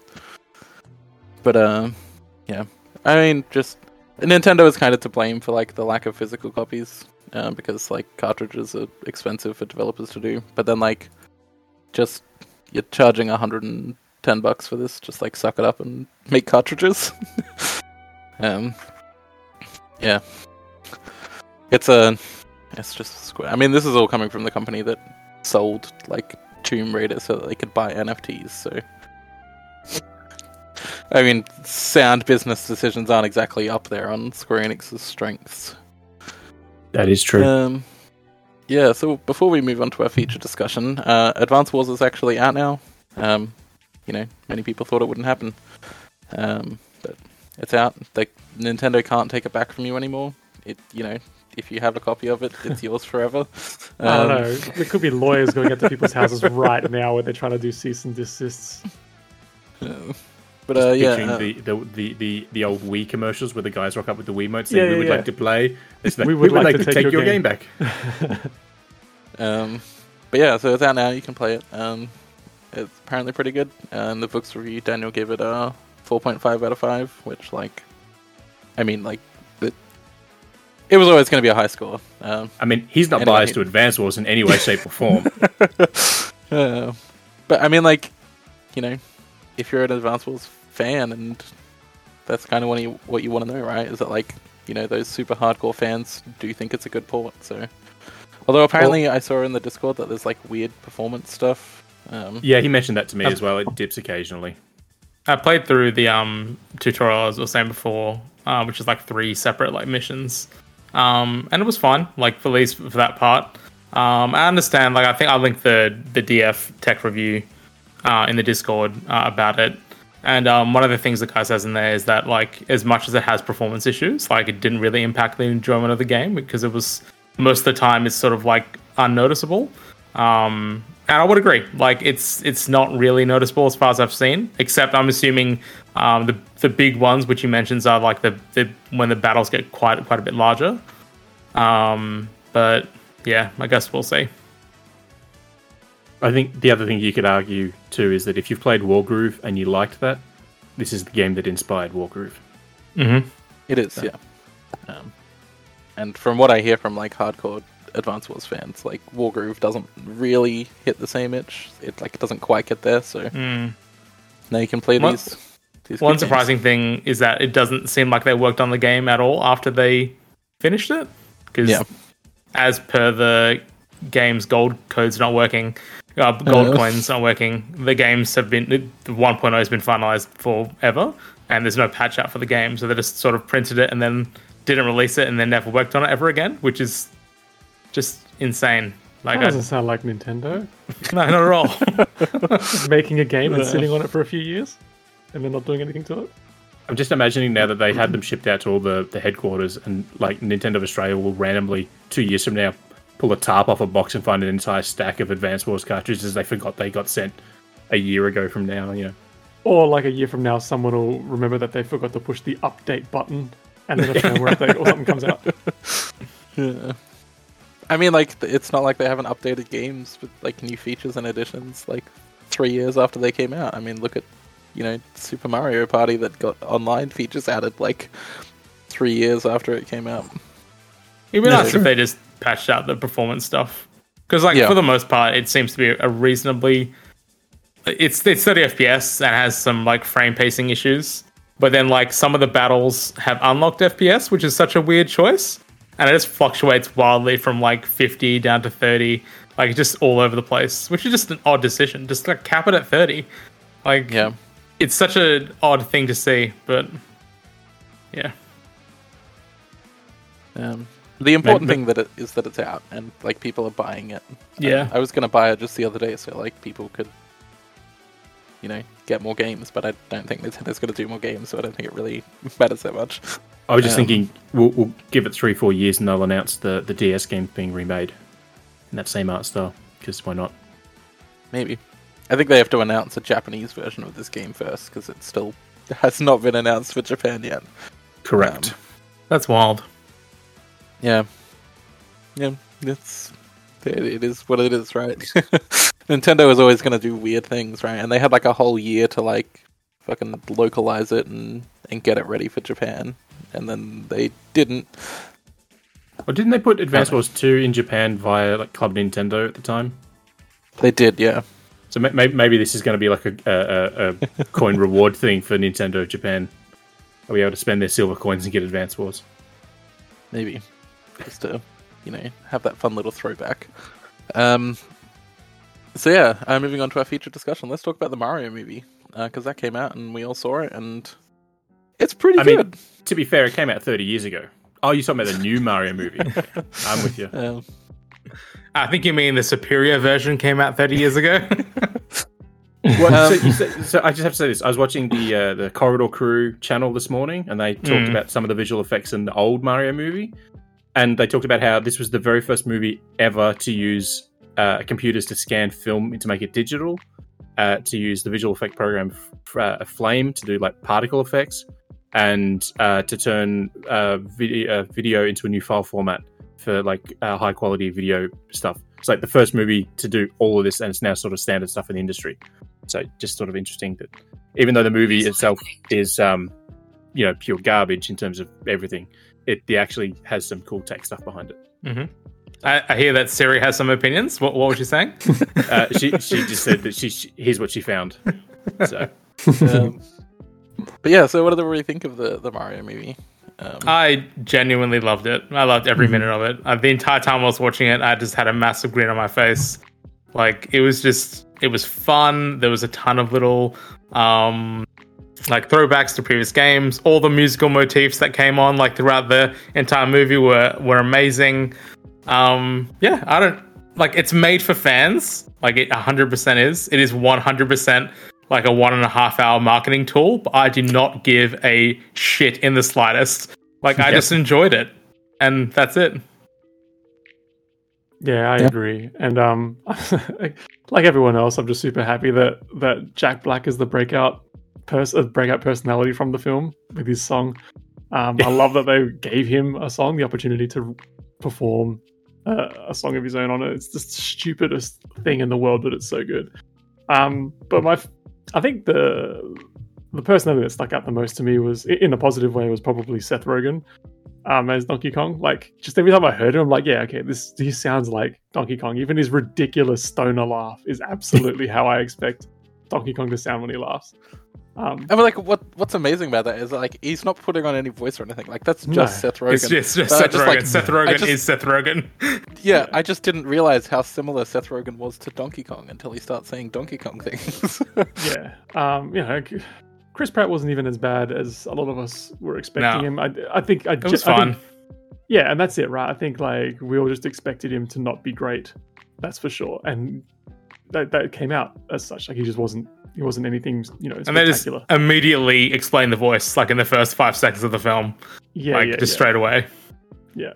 Yeah, I mean, just Nintendo is kind of to blame for like the lack of physical copies, because like cartridges are expensive for developers to do. But then like, just you're charging $110 for this, just like suck it up and make cartridges. Yeah, it's just Square. I mean, this is all coming from the company that sold like Tomb Raider so that they could buy NFTs. So. I mean, sound business decisions aren't exactly up there on Square Enix's strengths. That is true. Yeah, so before we move on to our feature discussion, Advance Wars is actually out now. Many people thought it wouldn't happen. But it's out. Nintendo can't take it back from you anymore. If you have a copy of it, it's yours forever. I don't know. There could be lawyers going up to people's houses right now where they're trying to do cease and desists. But the old Wii commercials where the guys rock up with the Wiimote saying we would like to play. We would like to take your game back. But yeah, so it's out now. You can play it. It's apparently pretty good. And the book's review, Daniel gave it a 4.5 out of 5, which it was always going to be a high score. He's not biased to Advance Wars in any way, shape, or form. But I mean, if you're an Advance Wars fan, and that's kind of what you want to know, right? Is that those super hardcore fans do think it's a good port. So, although apparently I saw in the Discord that there's weird performance stuff. Yeah, he mentioned that to me as well. It dips occasionally. I played through the tutorial as I was saying before, which is like 3 separate like missions, and it was fun. Like at least for that part. I understand. Like I think I linked the DF tech review in the Discord about it, and one of the things the guy says in there is that like as much as it has performance issues, like it didn't really impact the enjoyment of the game because it was most of the time it's sort of like unnoticeable. And I would agree. Like it's not really noticeable as far as I've seen, except I'm assuming the big ones which you mentioned are like the when the battles get quite a bit larger. But yeah, I guess we'll see. I think the other thing you could argue too is that if you've played Wargroove and you liked that, this is the game that inspired Wargroove. Mm-hmm. It is, so. Yeah. And from what I hear from like hardcore Advance Wars fans, like Wargroove doesn't really hit the same itch. It like doesn't quite get there. So now you can play these one surprising thing is that it doesn't seem like they worked on the game at all after they finished it. Because as per the game's gold codes not working, gold coins not working, the games have been, the 1.0 has been finalized forever, and there's no patch out for the game. So they just sort of printed it and then didn't release it and then never worked on it ever again, which is just insane. Like that doesn't sound like Nintendo. No, not at all. Making a game and sitting on it for a few years and then not doing anything to it. I'm just imagining now that they had them shipped out to all the headquarters, and like Nintendo Australia will randomly 2 years from now pull a tarp off a box and find an entire stack of Advance Wars cartridges they forgot they got sent a year ago from now, you know. Or like a year from now, someone will remember that they forgot to push the update button and then a firmware update or something comes out. Yeah. I mean, like, it's not like they haven't updated games with like new features and additions like 3 years after they came out. I mean, look at, you know, Super Mario Party that got online features added like 3 years after it came out. It'd be nice if they just patched out the performance stuff. Because, like, for the most part, it seems to be a reasonably... It's 30 FPS and has some, like, frame pacing issues. But then, like, some of the battles have unlocked FPS, which is such a weird choice. And it just fluctuates wildly from, like, 50 down to 30. Like, it's just all over the place. Which is just an odd decision. Just, like, cap it at 30. Like, it's such an odd thing to see. But, yeah. The important thing is that it's out and like people are buying it. Yeah, I was gonna buy it just the other day so like people could, you know, get more games. But I don't think Nintendo's gonna do more games, so I don't think it really matters that much. I was just thinking we'll give it 3-4 years and they'll announce the DS game being remade in that same art style. Because why not? Maybe. I think they have to announce a Japanese version of this game first because it still has not been announced for Japan yet. Correct. That's wild. Yeah, it is what it is, right? Nintendo is always going to do weird things, right? And they had like a whole year to like fucking localize it and get it ready for Japan, and then they didn't. Well, didn't they put Advance Wars 2 in Japan via like Club Nintendo at the time? They did, yeah. So maybe this is going to be like a coin reward thing for Nintendo Japan. Are we able to spend their silver coins and get Advance Wars? Maybe. Just to, you know, have that fun little throwback. So yeah, moving on to our feature discussion. Let's talk about the Mario movie, because that came out and we all saw it, and it's pretty good. I mean, to be fair, it came out 30 years ago. Oh, you're talking about the new Mario movie. I'm with you. I think you mean the superior version came out 30 years ago. So I just have to say this. I was watching the Corridor Crew channel this morning, and they talked about some of the visual effects in the old Mario movie. And they talked about how this was the very first movie ever to use computers to scan film to make it digital, to use the visual effect program Flame to do like particle effects, and to turn video into a new file format for like high quality video stuff. It's like the first movie to do all of this, and it's now sort of standard stuff in the industry. So just sort of interesting that even though the movie itself is pure garbage in terms of everything, it actually has some cool tech stuff behind it. Mm-hmm. I hear that Siri has some opinions. What was she saying? She just said that here's what she found. So, but yeah. So what do we think of the Mario movie? I genuinely loved it. I loved every minute of it. The entire time I was watching it, I just had a massive grin on my face. Like it was fun. There was a ton of little like throwbacks to previous games. All the musical motifs that came on like throughout the entire movie were amazing. Yeah, I don't like it's made for fans. Like it 100% is. It is 100% like a 1.5 hour marketing tool, but I do not give a shit in the slightest. Like I just enjoyed it, and that's it. Yeah, I agree. And like everyone else, I'm just super happy that Jack Black is the breakout personality from the film with his song. I love that they gave him a song, the opportunity to perform a song of his own on it. It's the stupidest thing in the world, but it's so good. But I think the personality that stuck out the most to me was, in a positive way, was probably Seth Rogen. As Donkey Kong. Like, just every time I heard him, I'm like, yeah, okay, he sounds like Donkey Kong. Even his ridiculous stoner laugh is absolutely how I expect Donkey Kong to sound when he laughs. I mean, like, what's amazing about that is, like, he's not putting on any voice or anything. Like, that's just Seth Rogen. It's just Seth Rogen. Like, Seth Rogen is Seth Rogen. Yeah, I just didn't realize how similar Seth Rogen was to Donkey Kong until he starts saying Donkey Kong things. Yeah. You know, Chris Pratt wasn't even as bad as a lot of us were expecting him. I think it was fun. Yeah, and that's it, right? I think like we all just expected him to not be great. That's for sure. And that came out as such. Like he wasn't anything, you know, spectacular. And they just immediately explained the voice, like in the first 5 seconds of the film. Straight away. Yeah.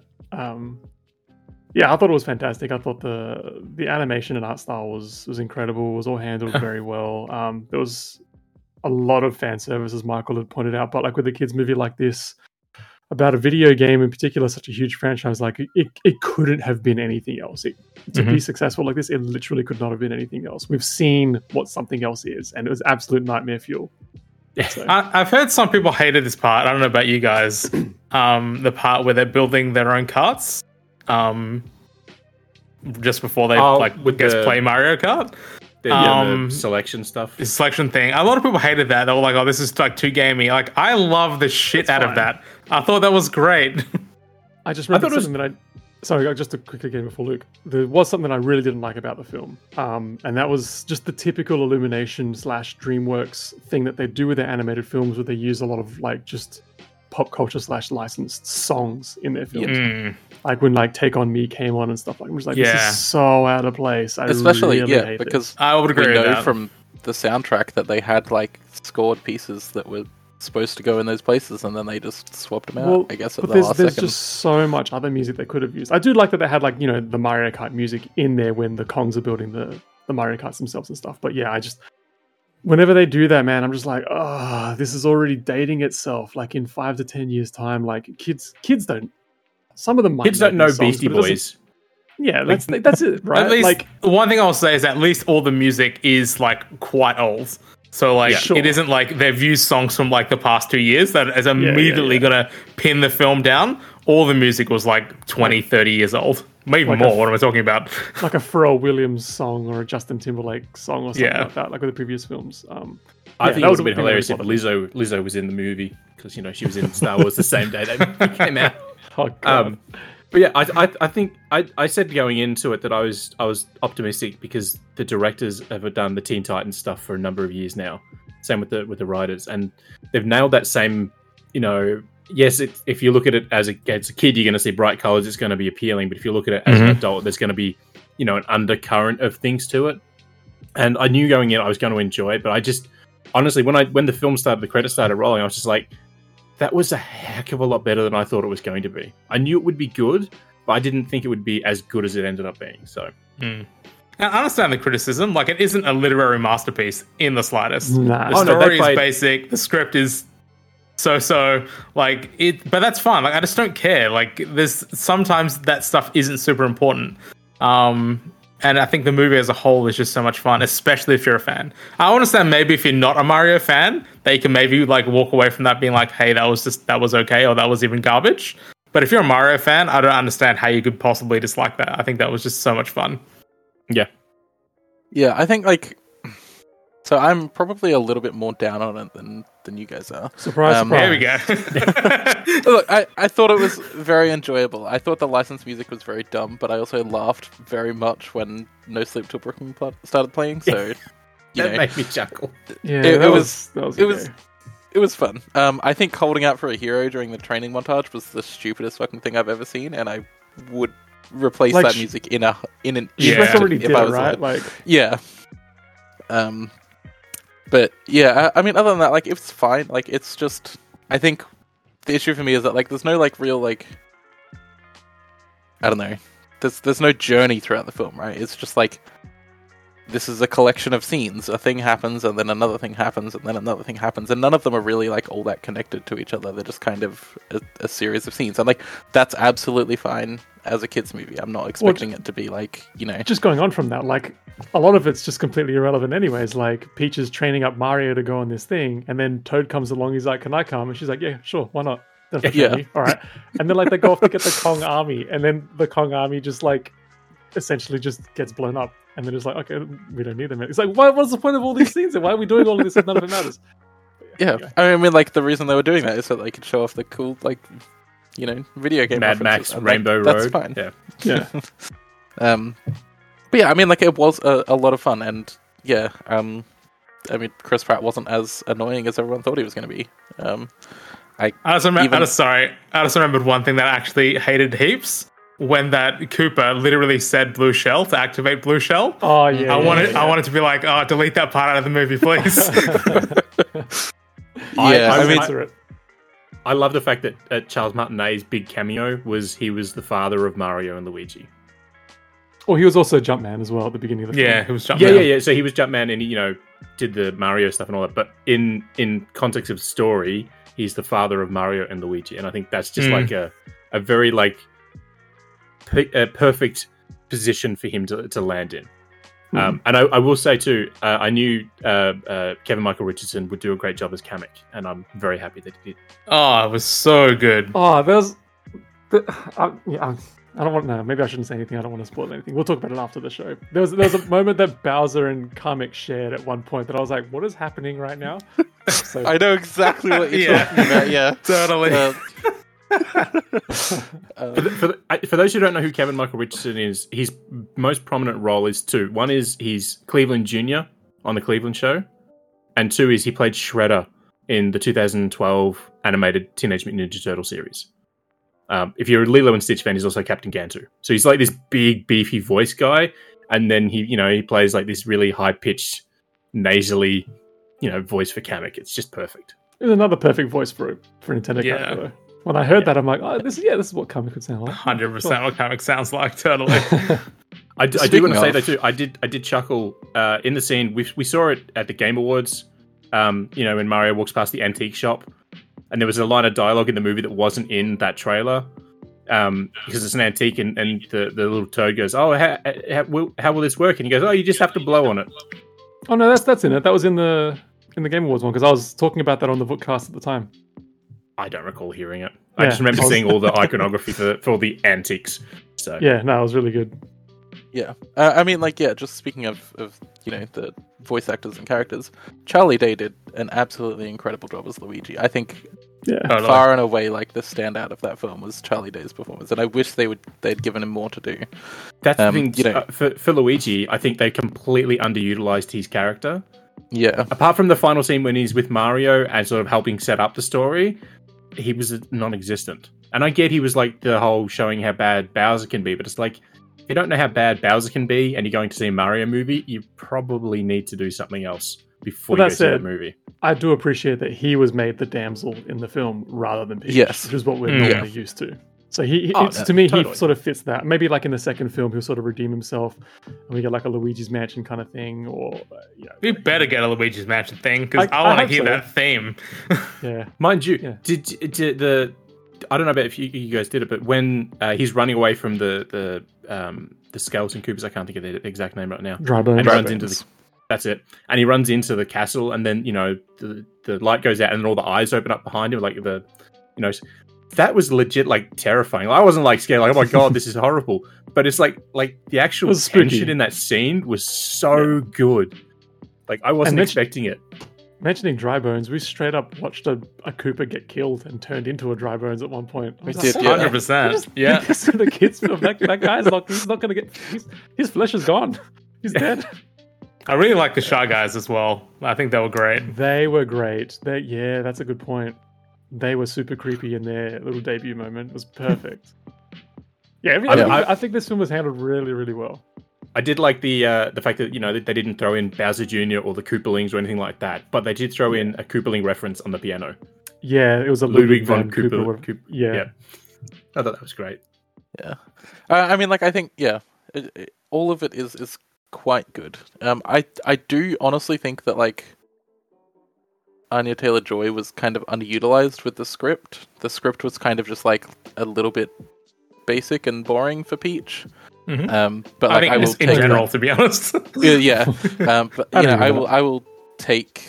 Yeah, I thought it was fantastic. I thought the animation and art style was incredible. It was all handled very well. There was a lot of fan service, as Michael had pointed out, but like with a kids movie like this, about a video game in particular, such a huge franchise, like it couldn't have been anything else. To be successful like this, it literally could not have been anything else. We've seen what something else is, and it was absolute nightmare fuel. So. I've heard some people hated this part. I don't know about you guys. The part where they're building their own carts, just before they play Mario Kart. The selection stuff. The selection thing. A lot of people hated that. They were like, oh, this is like too gamey. Like, I love the shit out of that. I thought that was great. I just remember Sorry, just to quickly get in before Luke. There was something I really didn't like about the film. And that was just the typical Illumination / DreamWorks thing that they do with their animated films, where they use a lot of like just pop culture / licensed songs in their films. Like when like Take On Me came on and stuff like that. I'm just like, this is so out of place. Especially, really hate because I would agree with that. From the soundtrack that they had like scored pieces that were supposed to go in those places, and then they just swapped them out, I guess, at the last second. There's just so much other music they could have used. I do like that they had like, you know, the Mario Kart music in there when the Kongs are building the Mario Karts themselves and stuff. But yeah, whenever they do that, man, I'm just like, this is already dating itself. Like in 5 to 10 years time, like kids don't. Some of them might. Kids don't know Beastie Boys. Yeah, that's it, right? At least like one thing I'll say is at least all the music is like quite old. So like it isn't like they've used songs from like the past 2 years that is immediately gonna pin the film down. All the music was like 20, 30 years old. Maybe like more. What am I talking about? Like a Pharrell Williams song or a Justin Timberlake song or something like that, like with the previous films. I think it would have been hilarious if Lizzo was in the movie, because, you know, she was in Star Wars the same day that came out. Oh, God. But yeah, I think I said going into it that I was optimistic because the directors have done the Teen Titans stuff for a number of years now. Same with the writers, and they've nailed that same, you know. Yes, if you look at it as a kid, you're going to see bright colors. It's going to be appealing, but if you look at it as an adult, there's going to be, you know, an undercurrent of things to it. And I knew going in I was going to enjoy it, but I just honestly, when the film started, the credits started rolling, I was just like, that was a heck of a lot better than I thought it was going to be. I knew it would be good, but I didn't think it would be as good as it ended up being. So, I understand the criticism. Like, it isn't a literary masterpiece in the slightest. Nah. The story is basic. The script is so like it, but that's fine. Like, I just don't care. Like, there's sometimes that stuff isn't super important. And I think the movie as a whole is just so much fun, especially if you're a fan. I understand maybe if you're not a Mario fan, they can maybe like walk away from that being like, hey, that was okay, or that was even garbage. But if you're a Mario fan, I don't understand how you could possibly dislike that. I think that was just so much fun. Yeah. Yeah, I think like, so I'm probably a little bit more down on it than you guys are. Surprise, surprise. There we go. Look, I thought it was very enjoyable. I thought the licensed music was very dumb, but I also laughed very much when No Sleep Till Brooklyn started playing. So that made me chuckle. Yeah, It was fun. I think holding out for a hero during the training montage was the stupidest fucking thing I've ever seen, and I would replace Like, that music in an Shrek Yeah. already if did I it, was right? there. Like, Yeah. But yeah, I mean, other than that, like, it's fine. Like, it's just, I think the issue for me is that, like, there's no, like, real, like, I don't know. There's no journey throughout the film, right? It's just like, this is a collection of scenes. A thing happens, and then another thing happens, and then another thing happens, and none of them are really, like, all that connected to each other. They're just kind of a series of scenes. And, like, that's absolutely fine as a kid's movie. I'm not expecting it to be, like, you know... just going on from that, like, a lot of it's just completely irrelevant anyways. Like, Peach is training up Mario to go on this thing, and then Toad comes along, he's like, can I come? And she's like, yeah, sure, why not? Yeah. All right. And then, like, they go off to get the Kong army, and then the Kong army just, like, essentially just gets blown up. And then it's like, okay, we don't need them. It's like, what's the point of all these scenes? And why are we doing all of this if none of it matters? Yeah, Anyway. I mean, like, the reason they were doing that is so they could show off the cool, like, you know, video game Mad references, Max, and Rainbow that's Road. fine. Yeah. Yeah. But yeah, I mean, like, it was a lot of fun, and yeah, I mean, Chris Pratt wasn't as annoying as everyone thought he was going to be. I just remembered one thing that I actually hated heaps. When that Cooper literally said blue shell to activate blue shell. Oh, yeah. I wanted to be like, oh, delete that part out of the movie, please. I love the fact that Charles Martinet's big cameo was he was the father of Mario and Luigi. Well, he was also Jumpman as well at the beginning of the film. Yeah, it was Jumpman. Yeah. So he was Jumpman, and he, did the Mario stuff and all that. But in context of story, he's the father of Mario and Luigi, and I think that's just like a very like a perfect position for him to land in. And I will say too, I knew Kevin Michael Richardson would do a great job as Kamek, and I'm very happy that he did. Oh, it was so good. Oh, I don't want to. Maybe I shouldn't say anything. I don't want to spoil anything. We'll talk about it after the show. There was a moment that Bowser and Kamek shared at one point that I was like, "What is happening right now?" So, I know exactly what you're talking about. Yeah, Totally. For those who don't know who Kevin Michael Richardson is, his most prominent role is two. One is he's Cleveland Jr. on the Cleveland Show, and two is he played Shredder in the 2012 animated Teenage Mutant Ninja Turtle series. If you're a Lilo and Stitch fan, he's also Captain Gantu. So he's like this big, beefy voice guy, and then he plays like this really high-pitched, nasally, voice for Kamek. It's just perfect. it's another perfect voice for a Nintendo character. Though. When I heard that, I'm like, oh, this is what Kamek would sound like. 100% what Kamek sounds like. Totally. I do want to say though too. I did chuckle in the scene. We saw it at the Game Awards. When Mario walks past the antique shop, and there was a line of dialogue in the movie that wasn't in that trailer because it's an antique, and the little toad goes, "Oh, how will this work?" And he goes, "Oh, you just have to blow on it." Oh no, that's in it. That was in the Game Awards one because I was talking about that on the Bookcast at the time. I don't recall hearing it. I just remember seeing all the iconography for the antiques. So yeah, no, it was really good. Yeah, I mean, like, yeah. Just speaking of the voice actors and characters, Charlie Day did an absolutely incredible job as Luigi. I think far and away, like, the standout of that film was Charlie Day's performance, and I wish they'd given him more to do. That's the thing. For Luigi, I think they completely underutilized his character. Yeah. Apart from the final scene when he's with Mario and sort of helping set up the story, he was non-existent. And I get he was like the whole showing how bad Bowser can be, but it's like, if you don't know how bad Bowser can be and you're going to see a Mario movie, you probably need to do something else before you go see that movie. I do appreciate that he was made the damsel in the film rather than Peach, which is what we're normally used to. So he sort of fits that. Maybe like in the second film, he'll sort of redeem himself, and we get like a Luigi's Mansion kind of thing, or we better get a Luigi's Mansion thing because I want to hear that theme. Yeah, mind you, did the I don't know about if you guys did it, but when he's running away from the skeleton Koopas, I can't think of the exact name right now. That's it. And he runs into the castle, and then the light goes out, and then all the eyes open up behind him, like that was legit, like, terrifying. I wasn't like scared, like, oh my god, this is horrible. But it's like the actual tension in that scene was so good. Like, I wasn't expecting it. Mentioning Dry Bones, we straight up watched a Koopa get killed and turned into a Dry Bones at one point. We did, 100%. Yeah. The kids film. That guy's he's not going to get. His flesh is gone. He's dead. I really like the Shy Guys as well. I think they were great. They were great. Yeah, that's a good point. They were super creepy in their little debut moment. It was perfect. I think this film was handled really, really well. I did like the fact that they didn't throw in Bowser Jr. or the Koopalings or anything like that, but they did throw in a Koopaling reference on the piano. Yeah, it was a Ludwig von Cooper. Yeah, I thought that was great. Yeah, I mean, like, I think all of it is quite good. I do honestly think that like Anya Taylor-Joy was kind of underutilized with the script. The script was kind of just like a little bit basic and boring for Peach. Mm-hmm. But like, I will in general, to be honest. yeah. But I will take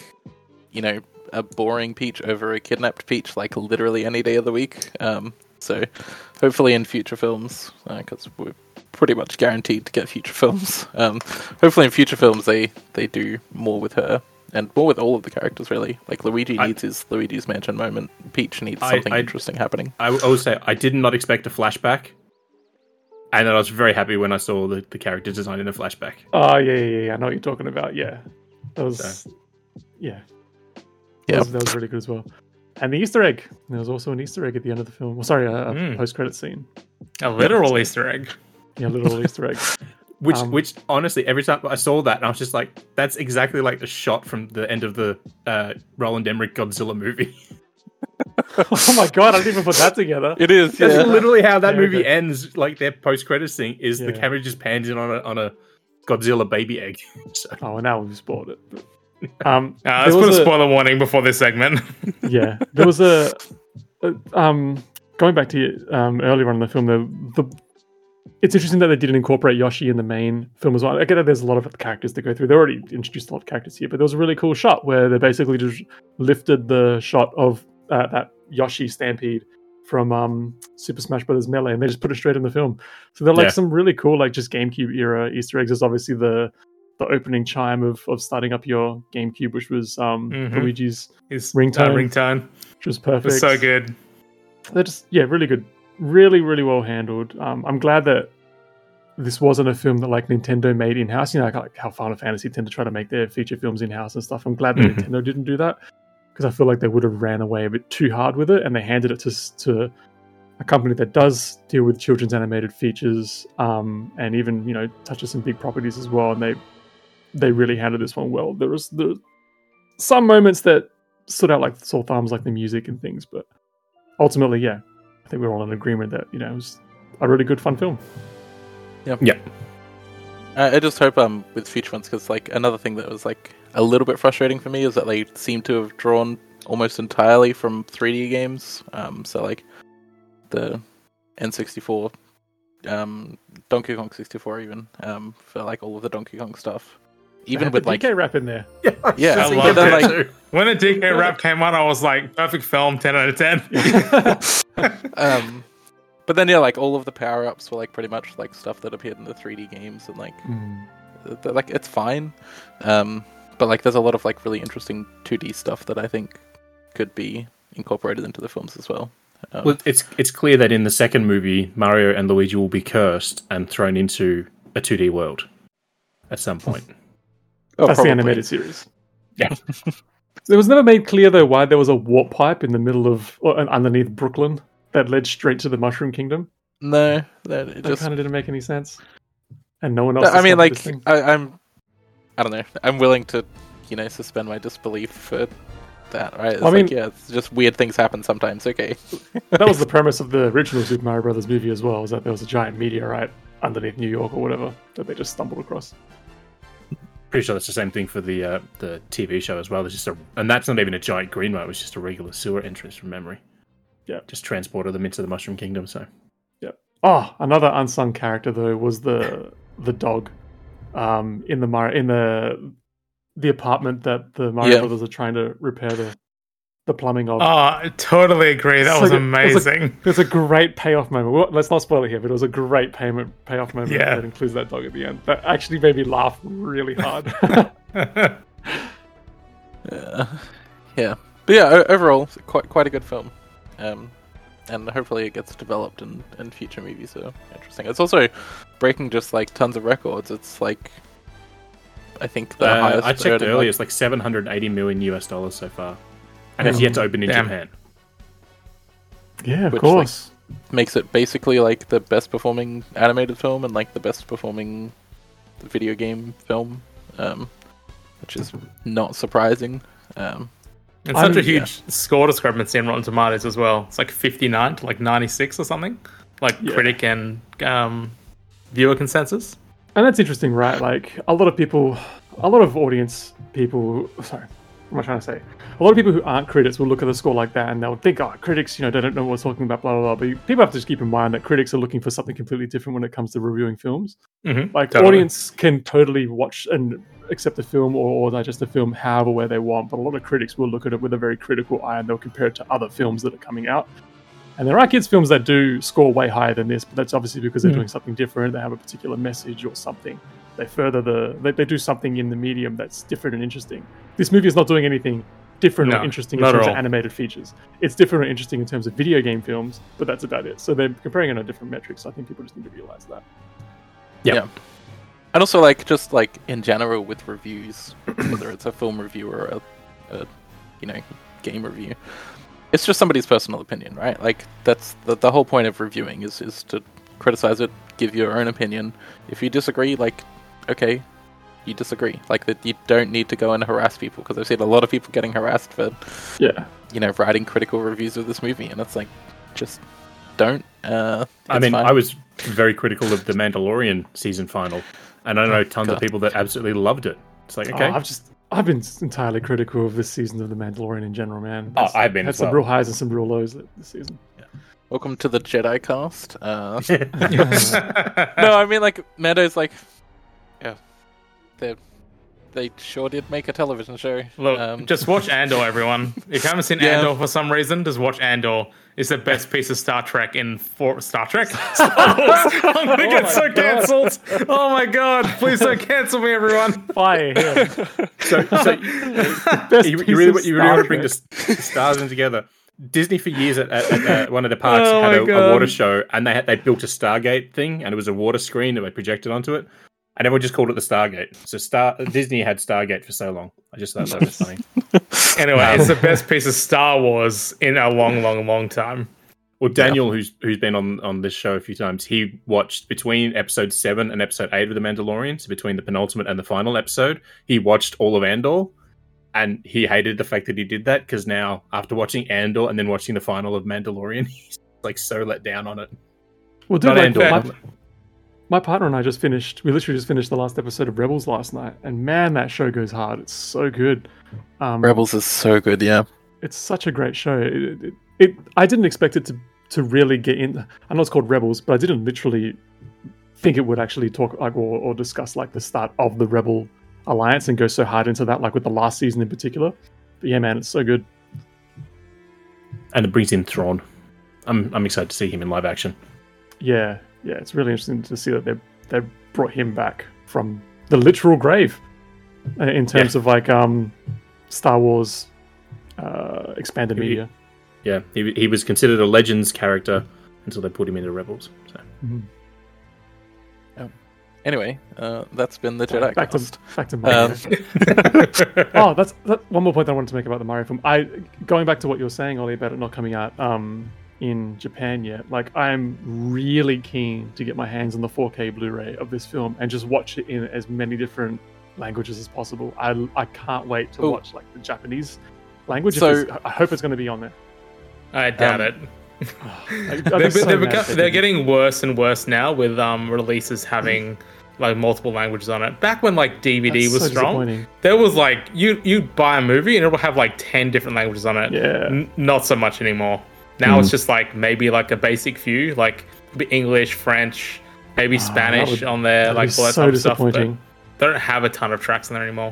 a boring Peach over a kidnapped Peach like literally any day of the week. So hopefully in future films, because we're pretty much guaranteed to get future films. Hopefully in future films they do more with her. And more with all of the characters, really. Like, Luigi needs his Luigi's Mansion moment. Peach needs something interesting happening. I would say I did not expect a flashback. And I was very happy when I saw the character design in the flashback. Oh, yeah. I know what you're talking about. Yeah. That was... Yeah. That was really good as well. And the Easter egg. There was also an Easter egg at the end of the film. Well, sorry, a post-credit scene. A literal Easter egg. Yeah, a literal Easter egg. Which honestly, every time I saw that, I was just like, that's exactly like the shot from the end of the Roland Emmerich Godzilla movie. Oh my god, I didn't even put that together. It is, yeah. That's literally how that movie ends. Like, their post-credits thing is the camera just pans in on a Godzilla baby egg. So. Oh, well, now we've spoiled it. But, let's put a spoiler warning before this segment. Yeah, there was going back to earlier on in the film, it's interesting that they didn't incorporate Yoshi in the main film as well. I get that there's a lot of characters to go through. They already introduced a lot of characters here, but there was a really cool shot where they basically just lifted the shot of that Yoshi stampede from Super Smash Bros. Melee, and they just put it straight in the film. So they're like some really cool, like, just GameCube era Easter eggs. There's obviously the opening chime of starting up your GameCube, which was Luigi's ringtone, which was perfect. It was so good. They're just really good. Really, really well handled. I'm glad that this wasn't a film that like Nintendo made in-house. You know, like how Final Fantasy tend to try to make their feature films in-house and stuff. I'm glad that Nintendo didn't do that, because I feel like they would have ran away a bit too hard with it, and they handed it to a company that does deal with children's animated features, and even touches some big properties as well. And they really handled this one well. There was some moments that stood out like sore thumbs, like the music and things, but ultimately, I think we're all in agreement that it was a really good, fun film. Yeah. I just hope with future ones, because like another thing that was like a little bit frustrating for me is that they seem to have drawn almost entirely from 3D games. So like the N64, Donkey Kong 64, even for like all of the Donkey Kong stuff. Even with like DK rap in there. Yeah, I loved it. When the DK rap came on, I was like, perfect film, 10 out of 10. But then like all of the power-ups were like pretty much like stuff that appeared in the 3D games, and like like it's fine. But like there's a lot of like really interesting 2D stuff that I think could be incorporated into the films as well. Well, it's clear that in the second movie, Mario and Luigi will be cursed and thrown into a 2D world at some point. That's the animated series. Yeah. It was never made clear, though, why there was a warp pipe in the middle of, or underneath Brooklyn that led straight to the Mushroom Kingdom. No, that kind of didn't make any sense. And no one else. I mean, like, I don't know. I'm willing to, suspend my disbelief for that, right? It's it's just weird things happen sometimes. Okay. That was the premise of the original Super Mario Brothers movie as well, is that there was a giant meteorite underneath New York or whatever that they just stumbled across. Pretty sure that's the same thing for the TV show as well. There's just and that's not even a giant green one. It was just a regular sewer entrance from memory. Yeah, just transported them into the Mushroom Kingdom. So, yeah. Oh, another unsung character though was the dog, in the apartment that the Mario Brothers are trying to repair the plumbing of. Oh, I totally agree. That was amazing. There's a great payoff moment. Well, let's not spoil it here, but it was a great payoff moment that includes that dog at the end. That actually made me laugh really hard. Yeah. But yeah, overall, quite a good film. And hopefully it gets developed in future movies. So interesting. It's also breaking just like tons of records. It's like I think the highest. I checked earning, earlier. It's like $780 million US so far, and it's yet to open in Japan. Yeah, of Which, course. makes it basically like the best performing animated film and like the best performing video game film, which is not surprising. It's such a huge score discrepancy in Rotten Tomatoes as well. It's like 59 to like 96 or something, like critic and viewer consensus. And that's interesting, right? Like a lot of audience people. Sorry, what am I trying to say? A lot of people who aren't critics will look at the score like that and they'll think, "Oh, critics, they don't know what we're talking about." Blah blah blah. But people have to just keep in mind that critics are looking for something completely different when it comes to reviewing films. Like totally. audience can totally watch and accept a film or digest a film however way they want, but a lot of critics will look at it with a very critical eye and they'll compare it to other films that are coming out. And there are kids' films that do score way higher than this, but that's obviously because they're doing something different. They have a particular message or something. They further they do something in the medium that's different and interesting. This movie is not doing anything different or interesting in terms of animated features. It's different or interesting in terms of video game films, but that's about it. So they're comparing it on different metrics. So I think people just need to realize that. Yeah. And also, like, just like in general with reviews, whether it's a film review or a game review, it's just somebody's personal opinion, right? Like, that's the whole point of reviewing is to criticize it, give your own opinion. If you disagree, like, okay, you disagree. Like, that you don't need to go and harass people, because I've seen a lot of people getting harassed for, writing critical reviews of this movie, and it's like, just don't. I mean, I was very critical of the Mandalorian season final, and I know tons of people that absolutely loved it. It's like, okay. I've been entirely critical of this season of The Mandalorian in general, man. I've been had some real highs and some real lows this season. Yeah. Welcome to the Jedi cast. No, I mean, like, Mando's like, they sure did make a television show. Look, just watch Andor, everyone. If you haven't seen Andor for some reason, just watch Andor. It's the best piece of Star Trek Star Trek? Star Wars. I'm going to get so cancelled. Oh my god. Please don't cancel me, everyone. Fire him. So you really want to bring the stars in together. Disney for years at one of the parks had a water show, and they built a Stargate thing, and it was a water screen that they projected onto it. And everyone just called it the Stargate. So Disney had Stargate for so long. I just thought that was funny. Anyway, it's the best piece of Star Wars in a long, long, long time. Well, Daniel, who's been on this show a few times, he watched between episode 7 and episode 8 of The Mandalorian, so between the penultimate and the final episode, he watched all of Andor, and he hated the fact that he did that, because now, after watching Andor and then watching the final of Mandalorian, he's like so let down on it. Well, dude, my partner and I we literally just finished the last episode of Rebels last night, and man, that show goes hard. It's so good. Rebels is so good, yeah. It's such a great show. I didn't expect it to really get in. I know it's called Rebels, but I didn't literally think it would actually talk like or discuss like the start of the Rebel Alliance and go so hard into that, like with the last season in particular. But yeah, man, it's so good. And it brings in Thrawn. I'm excited to see him in live action. Yeah, it's really interesting to see that they brought him back from the literal grave in terms of like Star Wars expanded media. Yeah, he was considered a Legends character until they put him into Rebels. So. Mm-hmm. Anyway, that's been the Jedi cast. Back to Mario. That's one more point that I wanted to make about the Mario film. Going back to what you were saying, Ollie, about it not coming out in Japan yet. Like, I'm really keen to get my hands on the 4K Blu-ray of this film and just watch it in as many different languages as possible. I can't wait to watch like the Japanese language. So I hope it's going to be on there. I doubt it. They're getting worse and worse now with releases having like multiple languages on it. Back when like DVD was strong, there was like you buy a movie and it will have like 10 different languages on it. Yeah, not so much anymore. Now it's just like maybe like a basic few, like English, French, maybe Spanish on there, like all that type of stuff. But they don't have a ton of tracks on there anymore.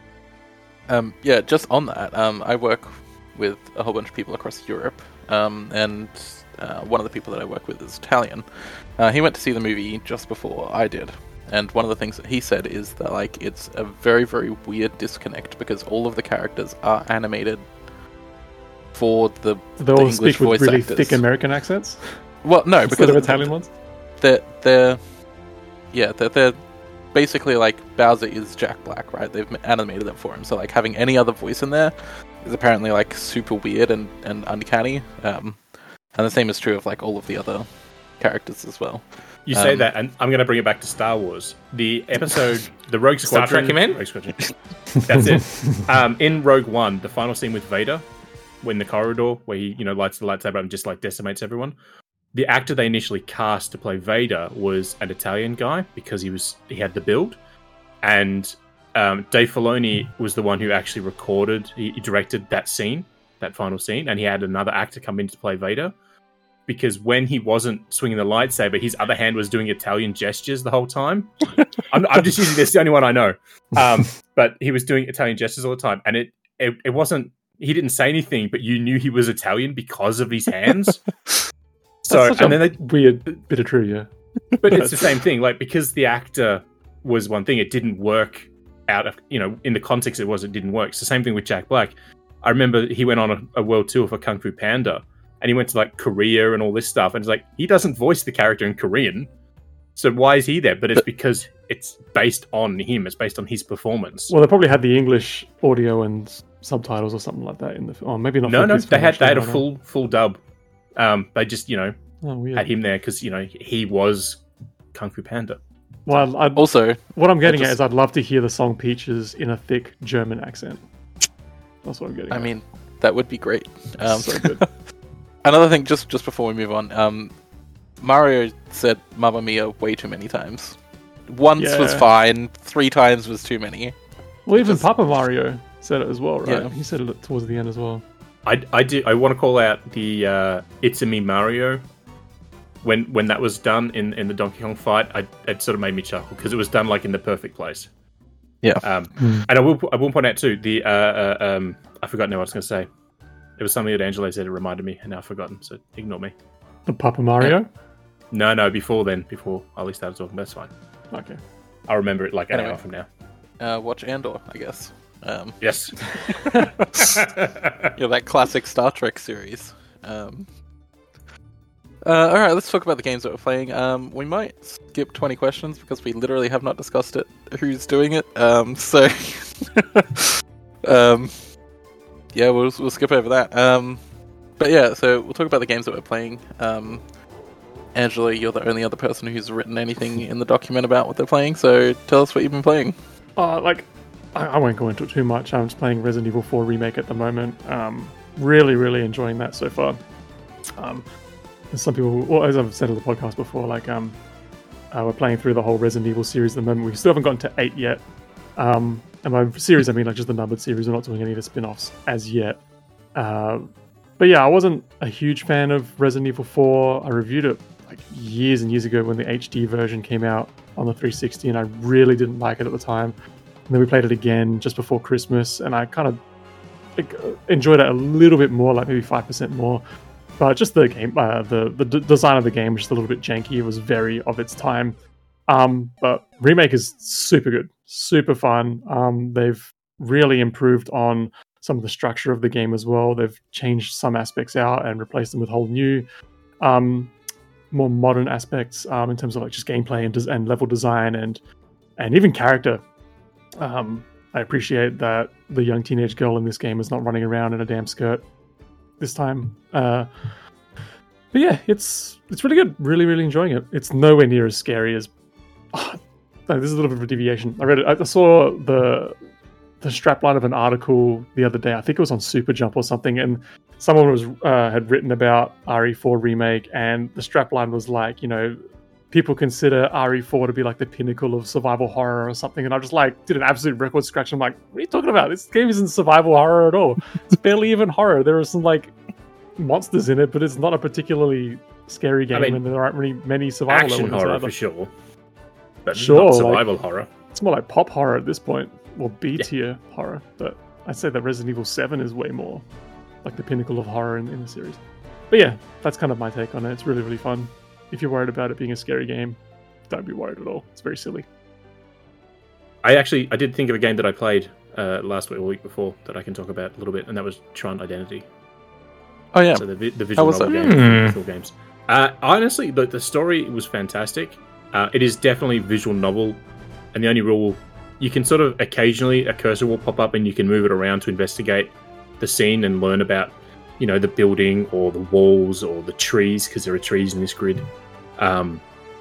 Just on that, I work with a whole bunch of people across Europe, and one of the people that I work with is Italian. He went to see the movie just before I did, and one of the things that he said is that like it's a very, very weird disconnect because all of the characters are animated for the English speak with voice really actors. Thick American accents. Well, no, because of Italian ones. They're basically like Bowser is Jack Black, right? They've animated it for him, so like having any other voice in there is apparently like super weird and uncanny. And the same is true of like all of the other characters as well. You say that, and I'm going to bring it back to Star Wars. The episode, the Rogue Squadron. Star Trek, you mean? Rogue Squadron. That's it. In Rogue One, the final scene with Vader, when the corridor where he, lights the lightsaber and just like decimates everyone. The actor they initially cast to play Vader was an Italian guy because he had the build, and Dave Filoni was the one who actually recorded. He directed that scene, that final scene, and he had another actor come in to play Vader. Because when he wasn't swinging the lightsaber, his other hand was doing Italian gestures the whole time. I'm just using this, the only one I know. But he was doing Italian gestures all the time. And it wasn't, he didn't say anything, but you knew he was Italian because of his hands. So, and then weird bit of trivia. But it's the same thing. Like, because the actor was one thing, it didn't work out of, in the context it didn't work. It's the same thing with Jack Black. I remember he went on a world tour for Kung Fu Panda. And he went to like Korea and all this stuff. And it's like, he doesn't voice the character in Korean. So why is he there? But it's because it's based on him. It's based on his performance. Well, they probably had the English audio and subtitles or something like that in the film. Oh, maybe not. No, they had a full dub. They just, weird. had him there because, he was Kung Fu Panda. Well, also, what I'm getting at is I'd love to hear the song Peaches in a thick German accent. That's what I'm getting at. I mean, that would be great. So good. Another thing, just before we move on, Mario said "Mamma Mia" way too many times. Once was fine. 3 times was too many. Well, even Papa Mario said it as well, right? Yeah. He said it towards the end as well. I want to call out the "It's a Me Mario" when that was done in the Donkey Kong fight. It sort of made me chuckle because it was done like in the perfect place. Yeah. And I will point out too the I forgot now what I was going to say. It was something that Angelo said. It reminded me, and now I've forgotten. So ignore me. The Papa Mario? No. Before Ali started talking. But that's fine. Okay. I'll remember it like an hour from now. Watch Andor, I guess. Yes. That classic Star Trek series. All right, let's talk about the games that we're playing. We might skip 20 questions because we literally have not discussed it. Who's doing it? Yeah, we'll skip over that. But yeah, so we'll talk about the games that we're playing. Angela, you're the only other person who's written anything in the document about what they're playing, so tell us what you've been playing. I won't go into it too much. I'm just playing Resident Evil 4 Remake at the moment. Really, really enjoying that so far. There's some people, well, as I've said on the podcast before, we're playing through the whole Resident Evil series at the moment. We still haven't gotten to 8 yet. And by series, I mean just the numbered series. We're not doing any of the spin-offs as yet. But yeah, I wasn't a huge fan of Resident Evil 4. I reviewed it years and years ago when the HD version came out on the 360, and I really didn't like it at the time. And then we played it again just before Christmas, and I kind of enjoyed it a little bit more, maybe 5% more. But just the game, the design of the game was just a little bit janky. It was very of its time. But Remake is super good, super fun. They've really improved on some of the structure of the game as well. They've changed some aspects out and replaced them with whole new, more modern aspects in terms of just gameplay and level design and even character. I appreciate that the young teenage girl in this game is not running around in a damn skirt this time. But yeah, it's really good. Really, really enjoying it. It's nowhere near as scary as. No, this is a little bit of a deviation. I saw the strapline of an article the other day. I think it was on Superjump or something, and someone was had written about RE4 Remake, and the strapline was people consider RE4 to be the pinnacle of survival horror or something, and I just did an absolute record scratch. I'm like, what are you talking about? This game isn't survival horror at all. It's barely even horror. There are some monsters in it, but it's not a particularly scary game, and there aren't really many survival action elements horror for sure. But sure, not survival horror. It's more like pop horror at this point, or B-tier horror. But I'd say that Resident Evil 7 is way more the pinnacle of horror in the series. But yeah, that's kind of my take on it. It's really, really fun. If you're worried about it being a scary game, don't be worried at all. It's very silly. I did think of a game that I played last week or week before that I can talk about a little bit, and that was Tron Identity. Oh yeah, so the visual novel visual games. Honestly, the story was fantastic. It is definitely visual novel and the only rule, you can sort of occasionally a cursor will pop up and you can move it around to investigate the scene and learn about, the building or the walls or the trees, because there are trees in this grid. And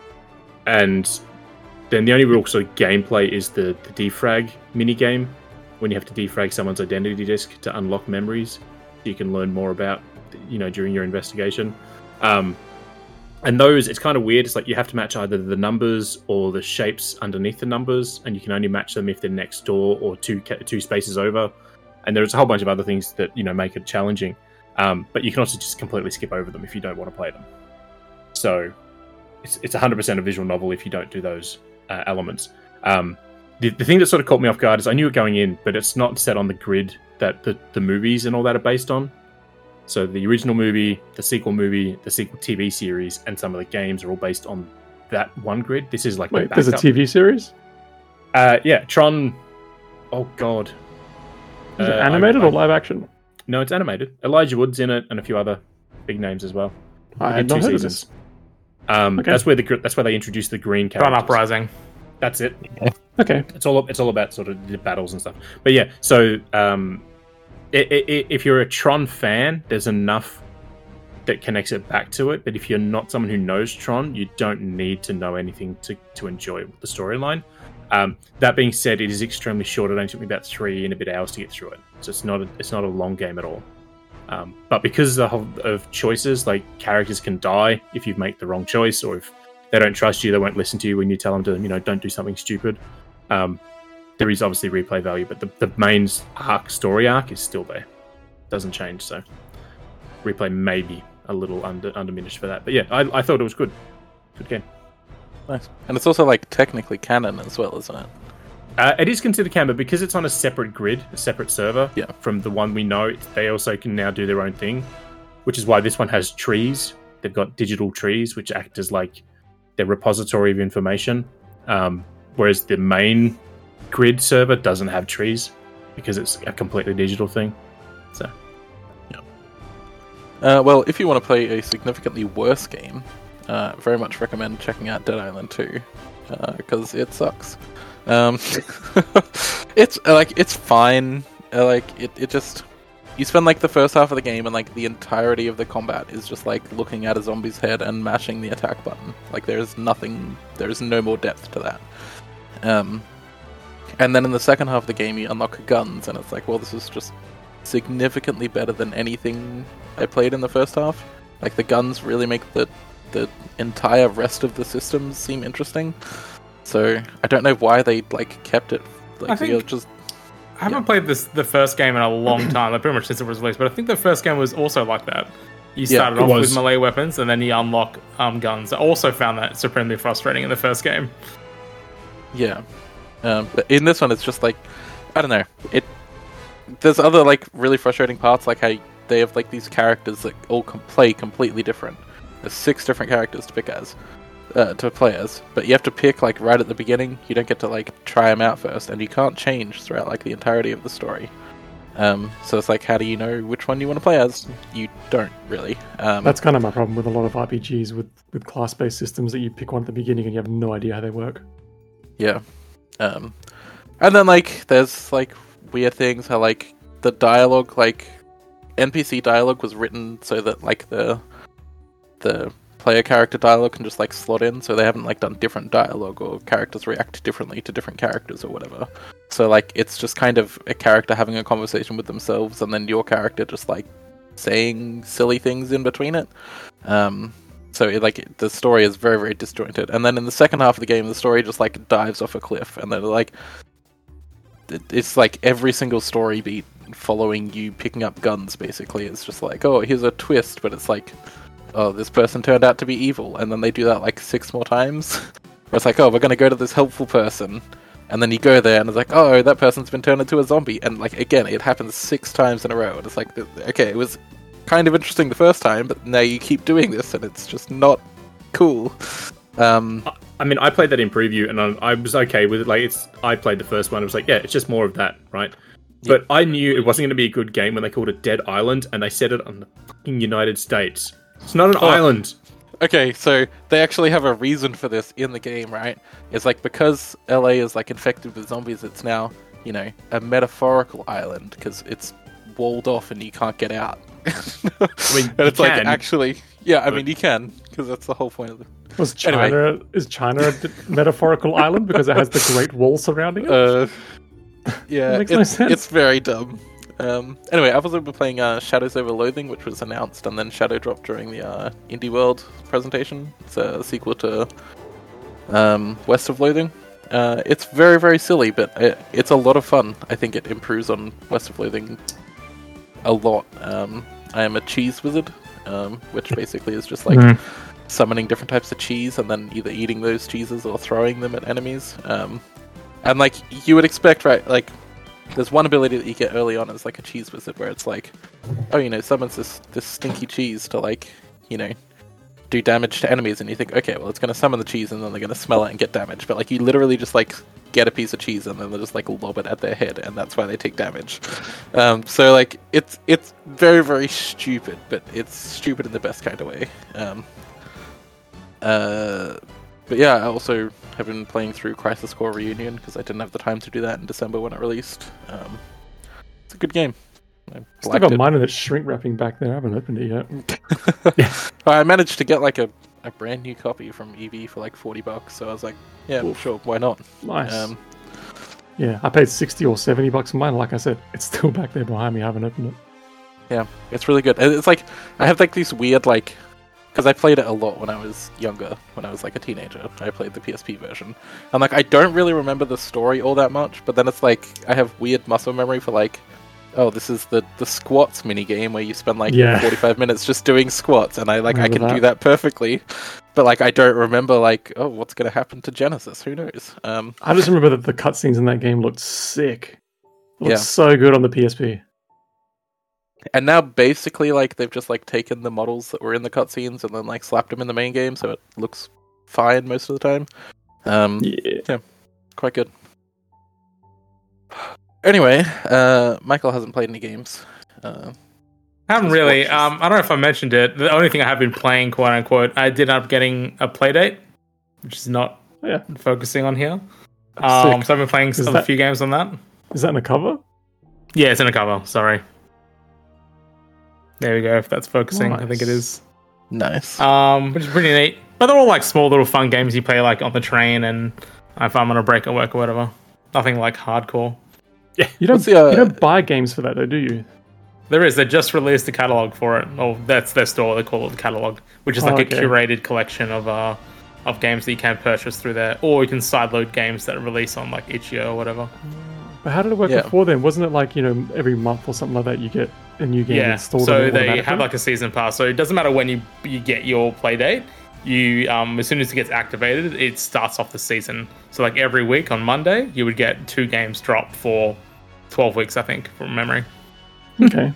then the only real sort of gameplay is the defrag minigame, when you have to defrag someone's identity disk to unlock memories you can learn more about, during your investigation. And those, it's kind of weird. It's like you have to match either the numbers or the shapes underneath the numbers, and you can only match them if they're next door or two spaces over. And there's a whole bunch of other things that, make it challenging. But you can also just completely skip over them if you don't want to play them. So it's 100% a visual novel if you don't do those elements. The thing that sort of caught me off guard is I knew it going in, but it's not set on the grid that the movies and all that are based on. So the original movie, the sequel TV series, and some of the games are all based on that one grid. This is like wait, there's a TV series? Yeah, Tron. Oh God. Is it animated or live action? No, it's animated. Elijah Wood's in it, and a few other big names as well. I had not heard of this. Okay. That's where they introduced the green characters. Tron Uprising. That's it. Okay. It's all about sort of the battles and stuff. But yeah, so if you're a Tron fan, there's enough that connects it back to it. But if you're not someone who knows Tron, you don't need to know anything to enjoy the storyline. That being said, it is extremely short. It only took me about 3 and a bit hours to get through it. So it's not a long game at all. But because of choices, like characters can die if you make the wrong choice, or if they don't trust you, they won't listen to you when you tell them to, don't do something stupid. There is obviously replay value, but the main story arc is still there. Doesn't change, so replay may be a little undiminished for that. But yeah, I thought it was good. Good game. Nice. And it's also like technically canon as well, isn't it? It is considered canon, but because it's on a separate grid, a separate server from the one we know, they also can now do their own thing, which is why this one has trees. They've got digital trees, which act as like their repository of information, whereas the main grid server doesn't have trees because it's a completely digital thing. So, well, if you want to play a significantly worse game, very much recommend checking out Dead Island 2 because it sucks. It's fine. It just, you spend like the first half of the game and like the entirety of the combat is just like looking at a zombie's head and mashing the attack button. Like there's no more depth to that. And then in the second half of the game you unlock guns and it's like, well, this is just significantly better than anything I played in the first half. Like the guns really make the entire rest of the systems seem interesting. So I don't know why they like kept it. Like, I haven't played the first game in a long time, like pretty much since it was released. But I think the first game was also like that. You started off with melee weapons, and then you unlock guns. I also found that supremely frustrating in the first game. Yeah, but in this one, it's just like, I don't know. There's other like really frustrating parts, like how they have like these characters that all play completely different. There's 6 different characters to pick to play as, but you have to pick like right at the beginning. You don't get to like try them out first, and you can't change throughout like the entirety of the story. So it's like, how do you know which one you want to play as? You don't really. That's kind of my problem with a lot of RPGs with class-based systems, that you pick one at the beginning and you have no idea how they work. Yeah. And then like there's like weird things, how like the dialogue, like NPC dialogue was written so that like the player character dialogue can just like slot in, so they haven't like done different dialogue or characters react differently to different characters or whatever. So like it's just kind of a character having a conversation with themselves and then your character just like saying silly things in between it. So the story is very, very disjointed. And then in the second half of the game, the story just like dives off a cliff, and then like it's like every single story beat following you picking up guns. Basically, it's just like, oh, here's a twist, but it's like, oh, this person turned out to be evil, and then they do that like 6 more times. Where it's like, oh, we're going to go to this helpful person, and then you go there, and it's like, oh, that person's been turned into a zombie, and like again, it happens 6 times in a row, and it's like, okay, it was kind of interesting the first time, but now you keep doing this, and it's just not cool. I mean, I played that in preview, and I was okay with it. Like, I played the first one, it was like, yeah, it's just more of that, right? But I knew it wasn't going to be a good game when they called it Dead Island, and they said it on the fucking United States. It's not an island. Okay, so they actually have a reason for this in the game, right? It's like because LA is like infected with zombies, it's now, you know, a metaphorical island because it's walled off and you can't get out. I mean, and it's you like can, actually, yeah, I but- mean you can because that's the whole point of it. Was China is China a metaphorical island because it has the Great Wall surrounding it? Yeah, That makes no sense. it's very dumb. Anyway, I've also been playing Shadows Over Loathing, which was announced and then shadow dropped during the Indie World presentation. It's a sequel to West of Loathing. It's very, very silly, but it's a lot of fun. I think it improves on West of Loathing a lot. I am a cheese wizard, which basically is just like summoning different types of cheese and then either eating those cheeses or throwing them at enemies. And like you would expect, right? Like there's one ability that you get early on as like a cheese wizard where it's like, oh, you know, summons this stinky cheese to like, you know, do damage to enemies, and you think, okay, well, it's going to summon the cheese and then they're going to smell it and get damage. But like you literally just like get a piece of cheese and then they just like lob it at their head, and that's why they take damage. So like it's very, very stupid, but it's stupid in the best kind of way. But yeah, I also have been playing through Crisis Core Reunion because I didn't have the time to do that in December when it released. It's a good game. I Still liked got it. mine in its shrink wrapping back there. I haven't opened it yet. I managed to get like a brand new copy from EV for like $40, so I was like, yeah, Oof. sure, why not? Nice. Yeah, I paid $60 or $70 for mine. Like I said, it's still back there behind me. I haven't opened it. Yeah, it's really good. It's like I have like these weird like, because I played it a lot when I was younger, when I was like a teenager. I played the PSP version, and like I don't really remember the story all that much. But then it's like I have weird muscle memory for like, oh, this is the squats mini game where you spend like 45 minutes just doing squats, and I can do that perfectly. But like I don't remember like, oh, what's gonna happen to Genesis? Who knows? I just remember that the cutscenes in that game looked sick. It looked Yeah. so good on the PSP. And now basically like they've just like taken the models that were in the cutscenes and then like slapped them in the main game, so it looks fine most of the time. Yeah. Quite good. Anyway, Michael hasn't played any games. I haven't really. I don't know if I mentioned it. The only thing I have been playing, quote unquote, I did end up getting a Playdate, which is not focusing on here. So I've been playing a few games on that. Is that in the cover? Yeah, it's in a cover. Sorry. There we go. If that's focusing, I think it is. Nice. Which is pretty neat. But they're all like small little fun games you play like on the train and if I'm on a break at work or whatever. Nothing like hardcore. Yeah. You don't buy games for that though, do you? There is. They just released the catalog for it. Oh, that's their store. They call it the catalog, which is like a curated collection of games that you can purchase through there, or you can sideload games that release on like itch.io or whatever. But how did it work before then? Wasn't it like, you know, every month or something like that you get a new game installed? So they have like a season pass. So it doesn't matter when you get your play date. You as soon as it gets activated, it starts off the season. So like every week on Monday, you would get 2 games dropped for 12 weeks, I think, from memory. Okay.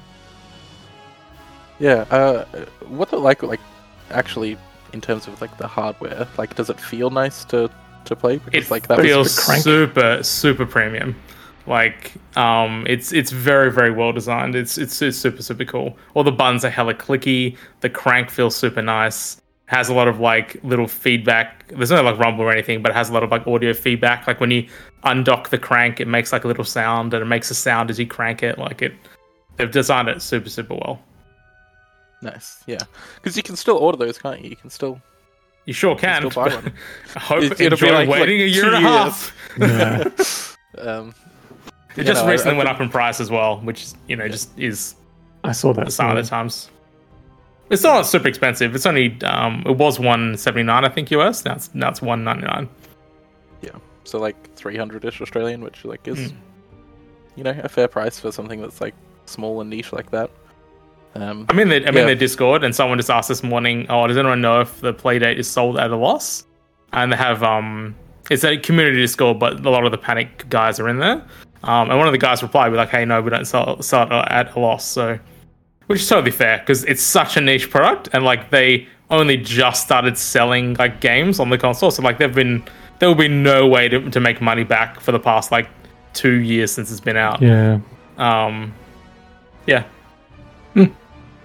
Yeah. What's it like actually in terms of like the hardware? Like, does it feel nice to play? Because It like that feels super premium. Like it's very, very well designed. It's super cool. All the buttons are hella clicky. The crank feels super nice. Has a lot of like little feedback. There's no like rumble or anything, but it has a lot of like audio feedback. Like when you undock the crank, it makes like a little sound, and it makes a sound as you crank it. Like they've designed it super well. Nice, yeah. Because you can still order those, can't you? You sure can. Still buy one. I hope It'll enjoy be like waiting a year 2 and a half. Yeah. It just recently went up in price as well, which just is. I saw that. The sign of the times. It's not super expensive. It's only it was $179, I think, US. Now it's $199. Yeah, so like 300-ish Australian, which like is a fair price for something that's like small and niche like that. I'm in their Discord, and someone just asked this morning, does anyone know if the Playdate is sold at a loss? And they have it's a community Discord, but a lot of the Panic guys are in there. And one of the guys replied with like, hey, no, we don't sell it at a loss. So, which is totally fair, because it's such a niche product, and like they only just started selling like games on the console. So like there will be no way to make money back for the past like 2 years since it's been out. Yeah. Yeah.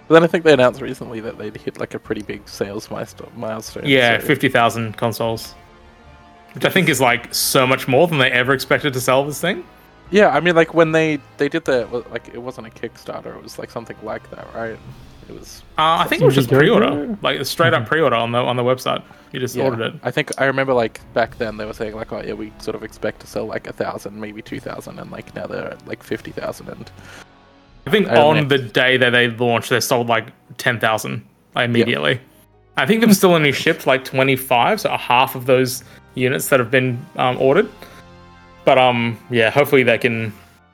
But then I think they announced recently that they'd hit like a pretty big sales milestone. Yeah, so- 50,000 consoles, which I think is like so much more than they ever expected to sell this thing. Yeah, I mean, like when they did like it wasn't a Kickstarter, it was like something like that, right? It was. I think it was just Something pre-order, very- like a straight up pre-order on the website. You just ordered it. I think I remember like back then they were saying like, oh yeah, we sort of expect to sell like 1,000, maybe 2,000, and like now they're at like 50,000. And I think I on admit- the day that they launched, they sold like 10,000 immediately. I think they've still only shipped like 25, so half of those units that have been ordered. But yeah, hopefully they can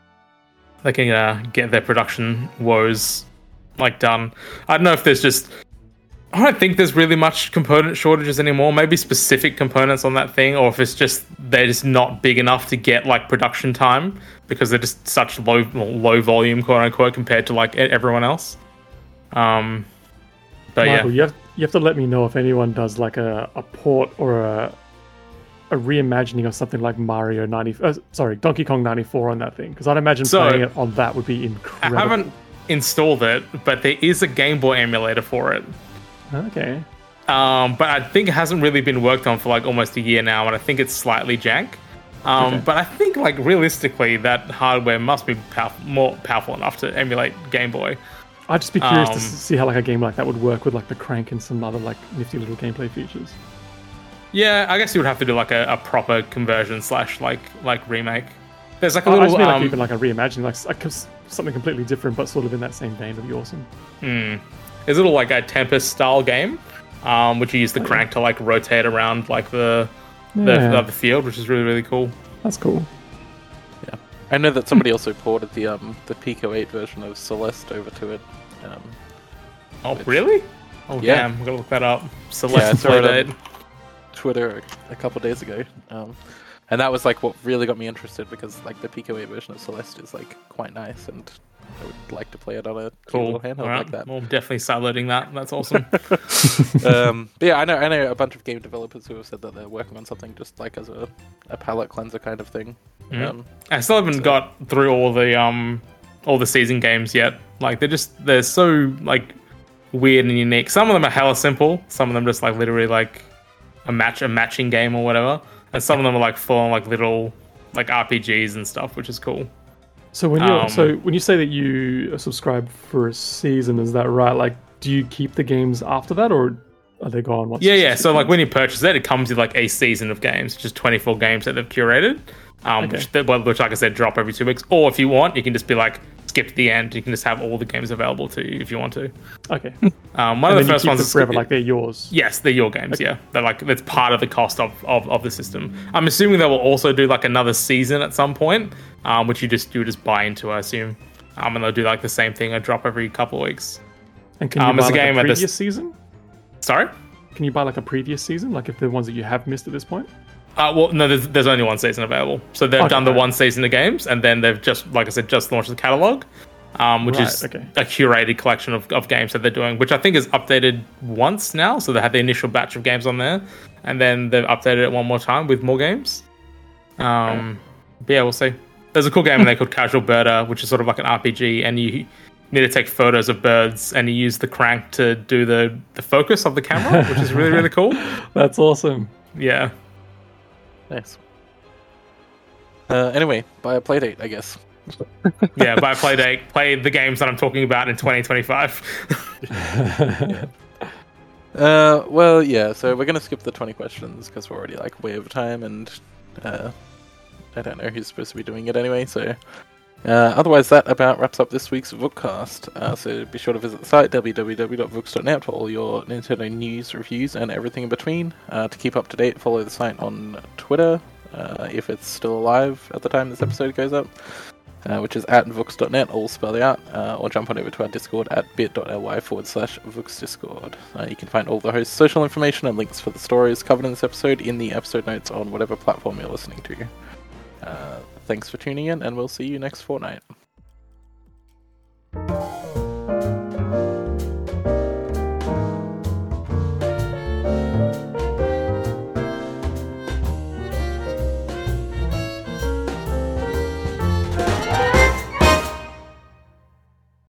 get their production woes like done. I don't know if there's just. I don't think there's really much component shortages anymore. Maybe specific components on that thing, or if it's just they're just not big enough to get like production time because they're just such low volume, quote unquote, compared to like everyone else. But Michael, yeah, you have to let me know if anyone does like a port or a reimagining of something like Donkey Kong 94 on that thing, because I'd imagine So- playing it on that would be I incredible. haven't installed it, but there is a Game Boy emulator for it. Okay. But I think it hasn't really been worked on for like almost a year now, and I think it's slightly jank. But I think like realistically, that hardware must be more powerful enough to emulate Game Boy. I'd just be curious to see how like a game like that would work with like the crank and some other like nifty little gameplay features. Yeah, I guess you would have to do like a proper conversion / like remake. There's like a I little just mean like even like a reimagining, like something completely different, but sort of in that same vein would be awesome. there's a little like a Tempest style game, which you use the crank to like rotate around like the field, which is really really cool. That's cool. yeah, I know that somebody also ported the Pico 8 version of Celeste over to it. Oh really? Oh Yeah. damn, I'm gonna look that up. Yeah, I Celeste saw it Playdate. on Twitter a couple days ago. And that was like what really got me interested, because like the Pico 8 version of Celeste is like quite nice, and I would like to play it on a cute Cool. little handheld All right. like that. Well, definitely start loading that. That's awesome. But yeah, I know a bunch of game developers who have said that they're working on something just like as a palette cleanser kind of thing. I still haven't got through all the season games yet. Like they're so like weird and unique. Some of them are hella simple. Some of them just like literally like a matching game or whatever. And some of them are like full on like little like RPGs and stuff, which is cool. So when you say that you subscribe for a season, is that right? Like, do you keep the games after that, or are they gone once? Yeah. So like when you purchase it comes with like a season of games, just 24 games that they've curated. Which like I said, drop every 2 weeks. Or if you want, you can just be like, skip to the end. You can just have all the games available to you if you want to. Okay. One of the first ones is forever, like they're yours. Yes, they're your games. Okay. Yeah, they're like that's part of the cost of the system. I'm assuming they will also do like another season at some point, which you just buy into, I assume. And they'll do like the same thing, a drop every couple of weeks. And can you buy it's a like game a at previous season? Sorry. Can you buy like a previous season, like if the ones that you have missed at this point? Well, no, there's only one season available. So they've done the one season of games, and then they've just, like I said, just launched the catalog, which is a curated collection of games that they're doing, which I think is updated once now. So they had the initial batch of games on there, and then they've updated it one more time with more games. But yeah, we'll see. There's a cool game in there called Casual Birder, which is sort of like an RPG, and you need to take photos of birds, and you use the crank to do the focus of the camera, which is really, really cool. That's awesome. Yeah. Nice. Anyway, buy a Playdate, I guess. Yeah, buy a Playdate. Play the games that I'm talking about in 2025. Well, yeah, so we're going to skip the 20 questions because we're already like way over time, and I don't know who's supposed to be doing it anyway, so otherwise that about wraps up this week's Vookcast. So be sure to visit the site www.vooks.net for all your Nintendo news, reviews, and everything in between. To keep up to date, follow the site on Twitter, if it's still alive at the time this episode goes up, which is at vooks.net, all spelled out, or jump on over to our Discord at bit.ly/vooksdiscord. You can find all the hosts' social information and links for the stories covered in this episode in the episode notes on whatever platform you're listening to. Thanks for tuning in, and we'll see you next fortnight.